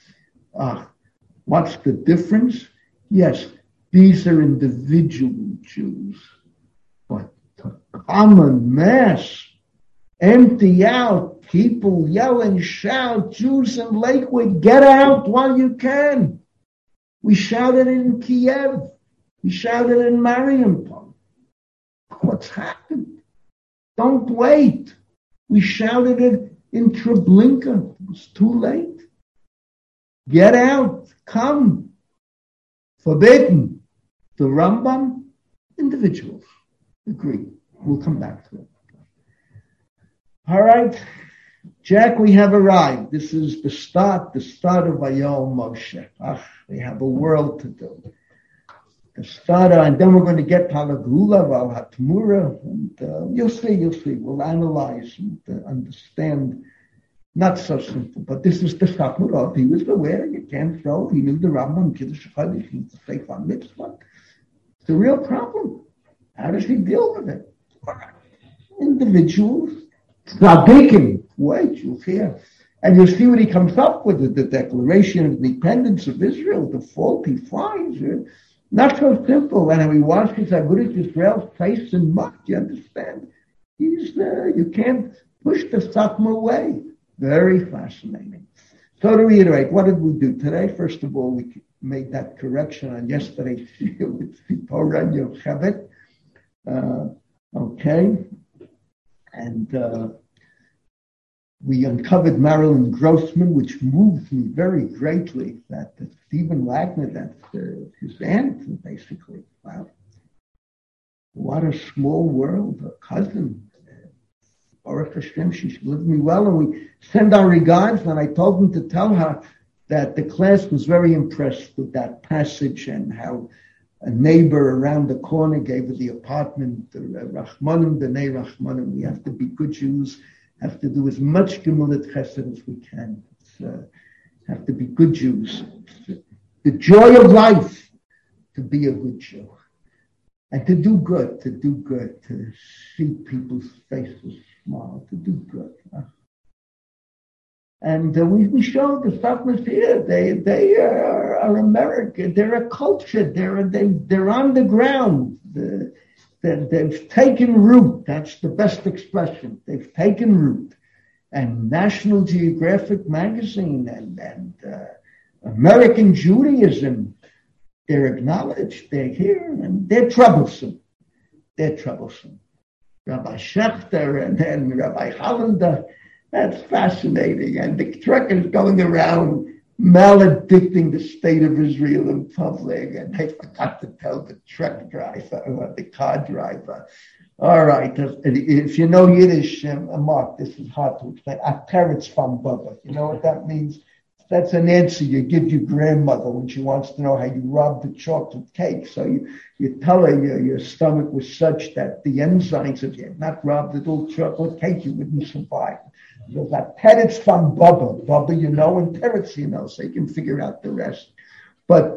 What's the difference? Yes, these are individual Jews. But the common mass, empty out, people yell and shout, Jews in Lakewood, get out while you can. We shouted in Kiev. We shouted in Mariupol. What's happened? Don't wait. We shouted it in Treblinka. It was too late. Get out. Come. Forbidden. The Rambam, individuals. Agree. We'll come back to it. All right. Jack, we have arrived. This is the start of Vayom Moshe. We have a world to do. the starter, and then we're going to get Halagula, Val Hatmura, and you'll see. We'll analyze and understand. Not so simple, but this is the Satmarov. He was aware you can't throw. He knew the Rambam, Kiddush Chadash, he needs to say on mitzvah. It's a real problem. How does he deal with it? Individuals, tzaddikim. Wait, you'll hear. And you'll see what he comes up with, the Declaration of Independence of Israel, the fault he finds. Not so simple. And he washes Agudas Israel's face in mud, you understand? You can't push the Satmar away. Very fascinating. So to reiterate, what did we do today? First of all, we made that correction on yesterday's with Sipora and Yocheved. Okay. And we uncovered Marilyn Grossman, which moved me very greatly, that Stephen Wagner, that's his aunt, basically. Wow. What a small world, a cousin. Baruch Hashem, she lived me well, and we send our regards. And I told them to tell her that the class was very impressed with that passage and how a neighbor around the corner gave her the apartment, the Rachmanim, B'nai Rachmanim. We have to be good Jews, have to do as much Gemulat Chesed as we can. Have to be good Jews. The joy of life, to be a good Jew. And to do good, to see people's faces smile, to do good. And we showed the Satmars here. They are American. They're a culture. They're on the ground. They've taken root. That's the best expression. They've taken root. And National Geographic magazine and American Judaism, they're acknowledged. They're here, and they're troublesome. Rabbi Schechter and then Rabbi Hollander. That's fascinating. And the truckers going around maledicting the state of Israel in public, and they forgot to tell the truck driver or the car driver. All right, if you know Yiddish, Mark, this is hard to explain. Ateretz from Baba. You know what that means? That's an answer you give your grandmother when she wants to know how you robbed the chocolate cake. So you tell her your stomach was such that the enzymes, if you had not robbed the little chocolate cake, you wouldn't survive. There's that teretz from Baba. Baba, you know, and teretz, you know, so you can figure out the rest. But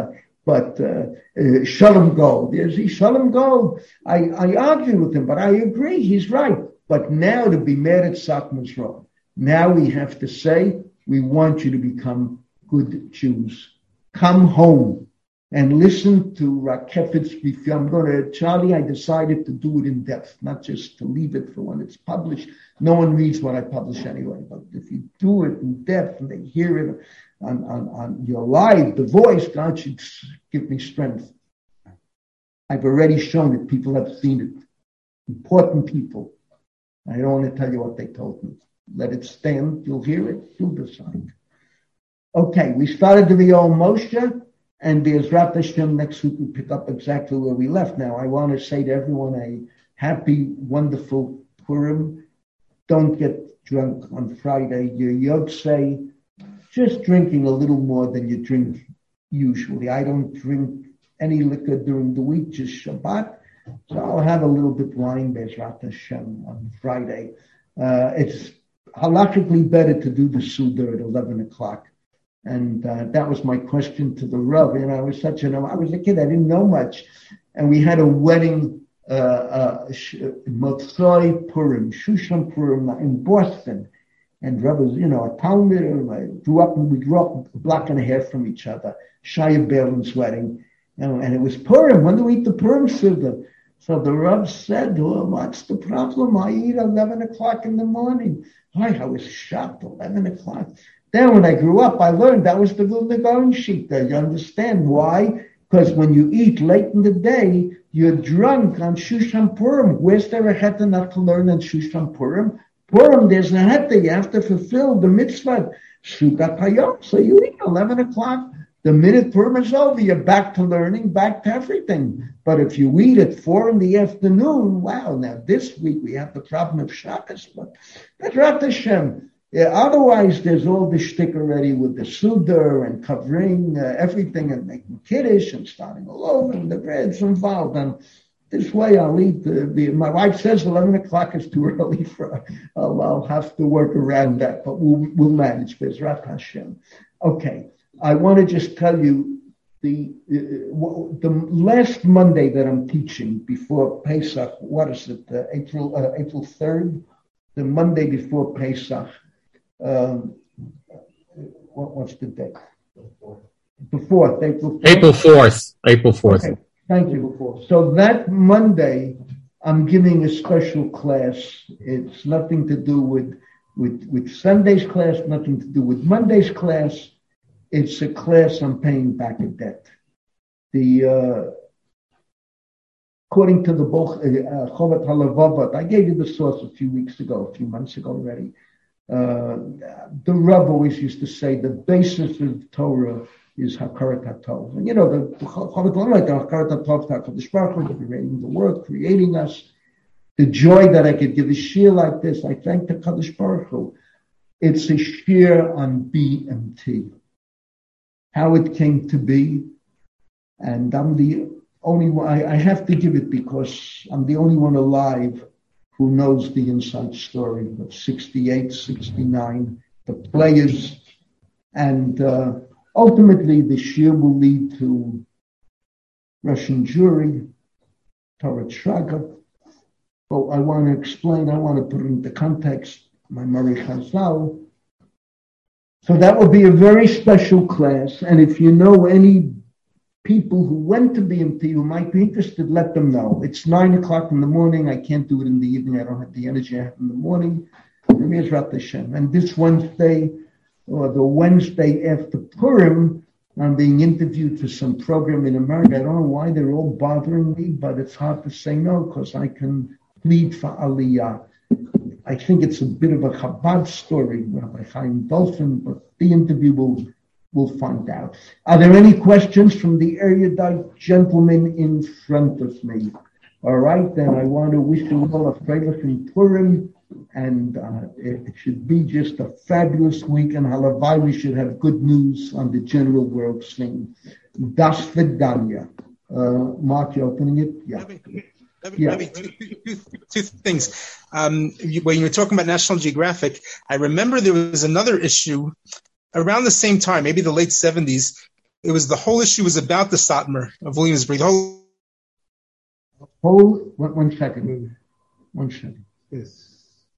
Shalom Gold, is he Shalom Gold? I argue with him, but I agree, he's right. But now to be mad at Satmar's wrong. Now we have to say, we want you to become good Jews. Come home and listen to Rakefet's review. Charlie, I decided to do it in depth, not just to leave it for when it's published. No one reads what I publish anyway, but if you do it in depth and they hear it on your live, the voice, God should give me strength. I've already shown it. People have seen it. Important people. I don't want to tell you what they told me. Let it stand. You'll hear it. You'll decide. Okay, we started the Real Moshe, and the Ezrat Hashem next week we pick up exactly where we left. Now, I want to say to everyone a happy, wonderful Purim. Don't get drunk on Friday. Your Yotzei, just drinking a little more than you drink usually. I don't drink any liquor during the week, just Shabbat. So I'll have a little bit wine, Bezrat Hashem, on Friday. It's halachically better to do the Suda at 11 o'clock. And that was my question to the Rav. And I was a kid, I didn't know much. And we had a wedding, Motzoi Purim, Shushan Purim in Boston. And Rav was, a Talmud. We grew up a block and a half from each other. Shaya Berlin's wedding. And it was Purim. When do we eat the Purim Suda? So the Rav said, well, what's the problem? I eat 11 o'clock in the morning. I was shocked, 11 o'clock. Then when I grew up, I learned that was the Vilna Gaon Shita. You understand why? Because when you eat late in the day, you're drunk on Shushan Purim. Where's there a heta not to learn on Shushan Purim? Purim, there's a heta. You have to fulfill the mitzvah. Sukkot Hayom. So you eat 11 o'clock. The minute Purim is over, you're back to learning, back to everything. But if you eat at 4 p.m, wow, now this week we have the problem of Shabbos. But Bezrat Hashem, Otherwise, there's all the shtick already with the Sudar and covering everything and making Kiddush and starting all over, and the bread's involved. And this way I'll eat. My wife says 11 o'clock is too early for I'll have to work around that, but we'll manage. Bezrat Hashem. Okay, I want to just tell you the last Monday that I'm teaching before Pesach. What is it? April 3rd, the Monday before Pesach. What's the date? The 4th, April 4th. April 4th. Okay, thank you. So that Monday, I'm giving a special class. It's nothing to do with Sunday's class, nothing to do with Monday's class. It's a class on paying back a debt. According to the Chovat HaLevavot, I gave you the source a few months ago already. The Rebbe always used to say the basis of Torah is Hakarat HaTov. And the Chovat HaLevavot, Hakarat HaTov, HaKadosh Baruch Hu, creating the world, creating us. The joy that I could give a shir like this, I thank the Kadosh Baruch Hu. It's a shir on BMT. How it came to be. And I'm the only one, I have to give it because I'm the only one alive who knows the inside story of 68, 69, the players. And ultimately, the shir will lead to Russian jury, Torah Shraga. But I want to explain, I want to put it into context, my Mari Chazal. So that will be a very special class. And if you know any people who went to BMT who might be interested, let them know. It's 9 o'clock in the morning. I can't do it in the evening. I don't have the energy I have in the morning. And this Wednesday, or the Wednesday after Purim, I'm being interviewed for some program in America. I don't know why they're all bothering me, but it's hard to say no because I can plead for Aliyah. I think it's a bit of a Chabad story, Rabbi Chaim Dolphin, but the interview we'll find out. Are there any questions from the erudite gentleman in front of me? All right, then I want to wish you all a Freilich in Purim, and it should be just a fabulous week, and halavai we should have good news on the general world scene. Das Vidanya. Mark, you opening it? Yeah. Maybe two things. When you were talking about National Geographic, I remember there was another issue around the same time, maybe the late 70s. It was the whole issue was about the Satmar of Williamsburg. One second. Yes.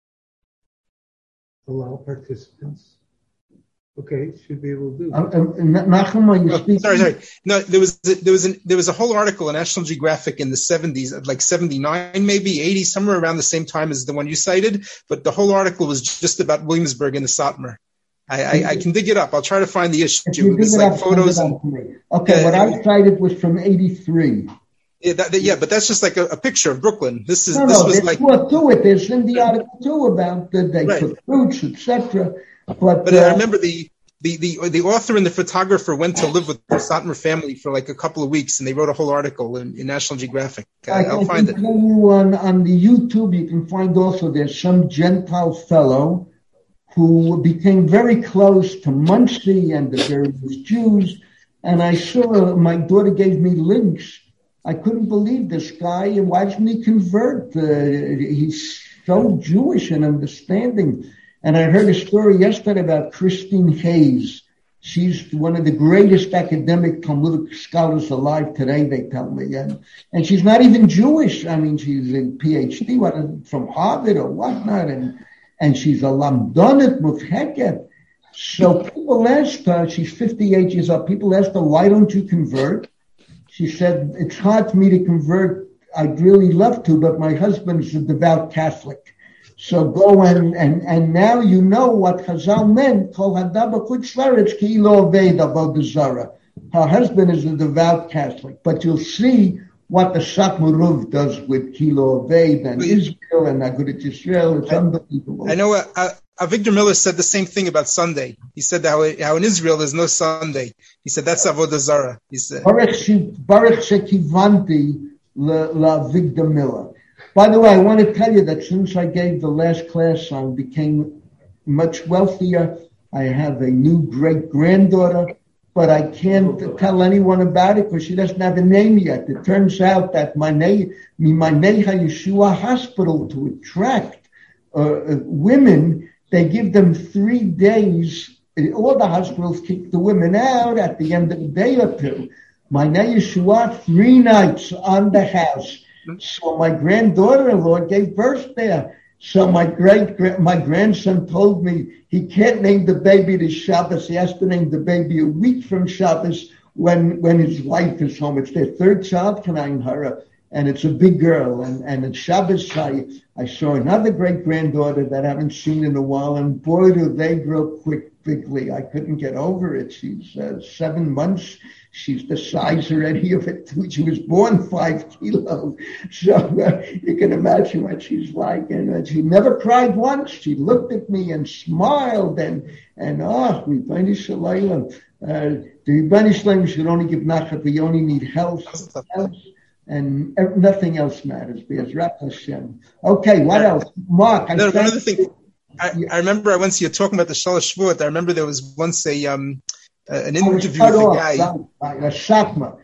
Allow participants. Okay, should be able to do. Nachum, are you speaking? Sorry. No, there was a whole article in National Geographic in the 70s, like 79, maybe 80, somewhere around the same time as the one you cited. But the whole article was just about Williamsburg and the Satmar. I can dig it up. I'll try to find the issue. It was like photos. Okay, what I cited was from 83. Yeah, but that's just like a picture of Brooklyn. This was like more to it. There's in the article too about they took fruits, etc. But I remember the author and the photographer went to live with the Satmar family for like a couple of weeks, and they wrote a whole article in National Geographic. I'll find it. On the YouTube, you can find also there's some Gentile fellow who became very close to Muncie and the various Jews, and I saw my daughter gave me links. I couldn't believe this guy, and why didn't he convert? He's so Jewish and understanding. And I heard a story yesterday about Christine Hayes. She's one of the greatest academic Talmudic scholars alive today, they tell me. And she's not even Jewish. I mean, she's a PhD from Harvard or whatnot. And she's a lamdonet mufheket. So people asked her, she's 58 years old, people asked her, why don't you convert? She said, it's hard for me to convert. I'd really love to, but my husband is a devout Catholic. So go and now you know what Chazal meant. Her husband is a devout Catholic, but you'll see what the Satmaruv does with Kilo Oved and Israel and Agudat Yisrael. It's unbelievable. I know Avigdor Miller said the same thing about Sunday. He said how in Israel there's no Sunday. He said that's Avodah Zarah. He said Baruch Shekivanti Avigdor Miller. By the way, I want to tell you that since I gave the last class on became much wealthier. I have a new great-granddaughter, but I can't tell anyone about it because she doesn't have a name yet. It turns out that Maneha Yeshua Hospital, to attract women, they give them 3 days. All the hospitals kick the women out at the end of a day or two. Maneha Yeshua, 3 nights on the house. So my granddaughter-in-law gave birth there. So my grandson told me he can't name the baby to Shabbos. He has to name the baby a week from Shabbos when his wife is home. It's their 3rd child, Kanayin Hara, and it's a big girl. And at Shabbos, I saw another great-granddaughter that I haven't seen in a while, and boy, do they grow quickly. I couldn't get over it. She's 7 months. She's the size already of it. She was born 5 kilos. So you can imagine what she's like. And she never cried once. She looked at me and smiled. Ribbani Shalom. The Ribbani Shalom should only give nachat. We only need health. And nothing else matters. Because Rat Hashem. Okay, what else? Mark, one other thing. I remember once you're talking about the Shalosh Shvuot. I remember there was once an interview with a guy. A Shakma.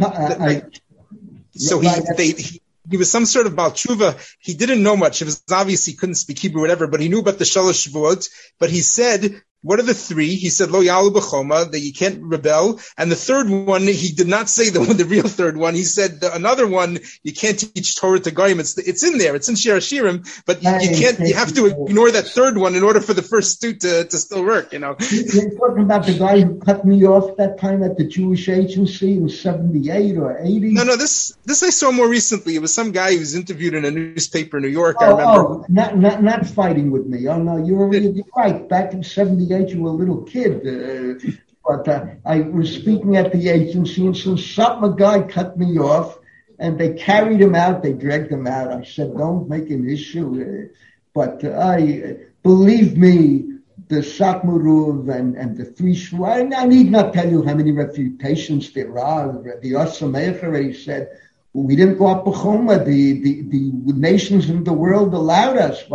So he was some sort of Baal Tshuva. He didn't know much. It was obvious he couldn't speak Hebrew or whatever, but he knew about the Shalosh Shvuot. But he said, what are the 3? He said, Lo Yalu B'choma, that you can't rebel. And the 3rd one, he did not say the real 3rd one. He said another one, you can't teach Torah to Goyim. It's in there. It's in Shir Hashirim, but you have to ignore that 3rd one in order for the first 2 to still work, You're talking about the guy who cut me off that time at the Jewish Agency in 78 or 80? No, this I saw more recently. It was some guy who was interviewed in a newspaper in New York, I remember. Not fighting with me. Oh, no, you're right. Back in 78, you were a little kid. But I was speaking at the agency, and some guy cut me off, and they carried him out. They dragged him out. I said, don't make an issue. But believe me, the Sakmuruv and the 3 Shvuot, I need not tell you how many refutations there are. The Yosameich already said, we didn't go up B'choma. The nations in the world allowed us.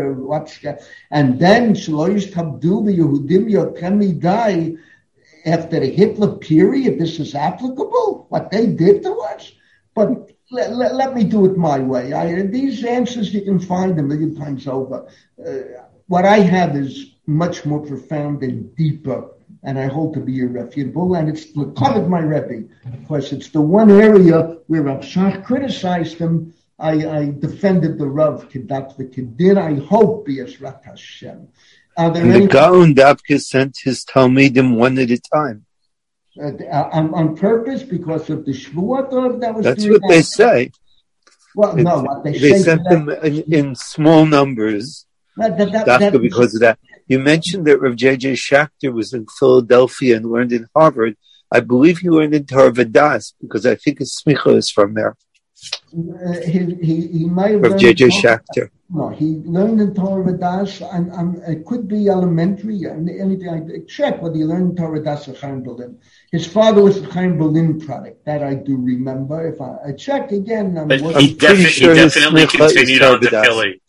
And then Shloish Tabdu Yehudim Yotem die after the Hitler period. This is applicable. What they did to us. But let me do it my way. These answers you can find a million times over. What I have is much more profound and deeper, and I hold to be irrefutable, and it's covered my Rebbe, because it's the one area where Rav Shach criticized him. I defended the Rav Kedat V'Kedin. I be Yisrat Hashem. And the Gaon Davka sent his Talmidim one at a time. On purpose, because of the Shvuot, or that was... That's what they say. Well, no, what they say... They sent them in small numbers. Because of that. You mentioned that Rav J.J. Schachter was in Philadelphia and learned in Harvard. I believe he learned in Torah Vodaas, because I think his smicha is from there. He might have Rav J.J. Schachter. No, he learned in Torah Vodaas, and it could be elementary. Anything I check whether he learned in Torah Vodaas or Chaim Berlin. His father was a Chaim Berlin product. That I do remember. If I check again, but he definitely continued on to Philly.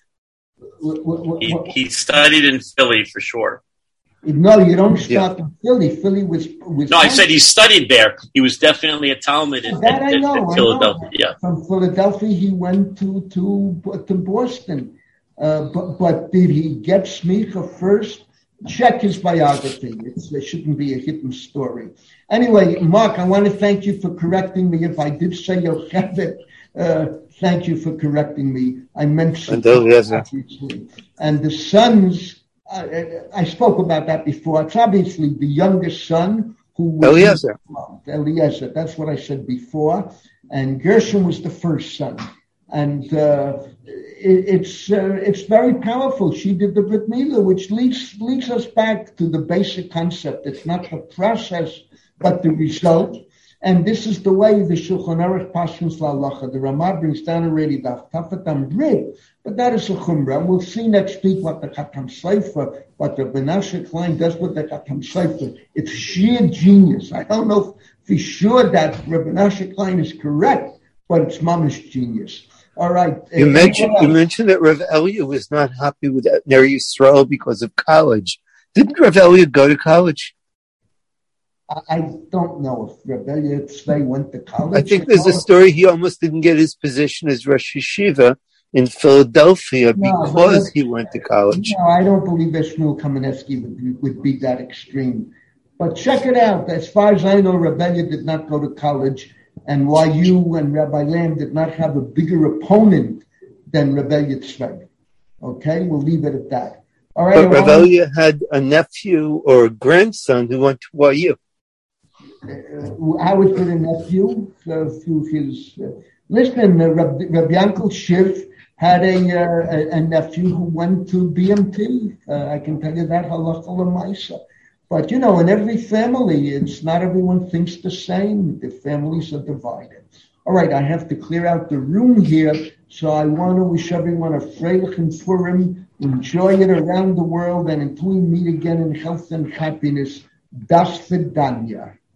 He studied in Philly for sure. No, you don't start in Philly. Philly was. No, I said he studied there. He was definitely a Talmud in Philadelphia. Yeah. From Philadelphia, he went to Boston. But did he get smicha first? Check his biography. There shouldn't be a hidden story. Anyway, Mark, I want to thank you for correcting me. If I did say Yocheved, thank you for correcting me. I meant and the sons. I spoke about that before. It's obviously the youngest son who was Eliezer. That's what I said before. And Gershom was the first son. And it's very powerful. She did the Brit Milah, which leads us back to the basic concept. It's not the process, but the result. And this is the way the Shulchan Aruch Pashins La'alacha. The Ramah brings down already the Tafatam Brit, but that is a Chumrah. We'll see next week what the Khatam Sofer, what the Menashe Klein does with the Khatam Sofer. It's sheer genius. I don't know if he's sure that Rabbi Menashe Klein is correct, but it's mamish genius. All right. You mentioned that Rav Elia was not happy with Ner Yisrael because of college. Didn't Rav Elia go to college? I don't know if Rav Elia Tzvei went to college. I think there's a story he almost didn't get his position as Rosh Yeshiva in Philadelphia because he went to college. No, I don't believe that Shmuel Kamenetsky would be that extreme. But check it out. As far as I know, Rav Elia did not go to college, and why you and Rabbi Lamb did not have a bigger opponent than Rav Elia Tzvei. Okay, we'll leave it at that. All right. But Rav Elia had a nephew or a grandson who went to YU. How is it a nephew? Listen, Rabbi Yankel Schiff had a nephew who went to BMT. I can tell you that halacha l'maisa. But in every family, it's not everyone thinks the same. The families are divided. All right, I have to clear out the room here, so I want to wish everyone a freilich and Purim. Enjoy it around the world, and until we meet again in health and happiness, das Vidanya.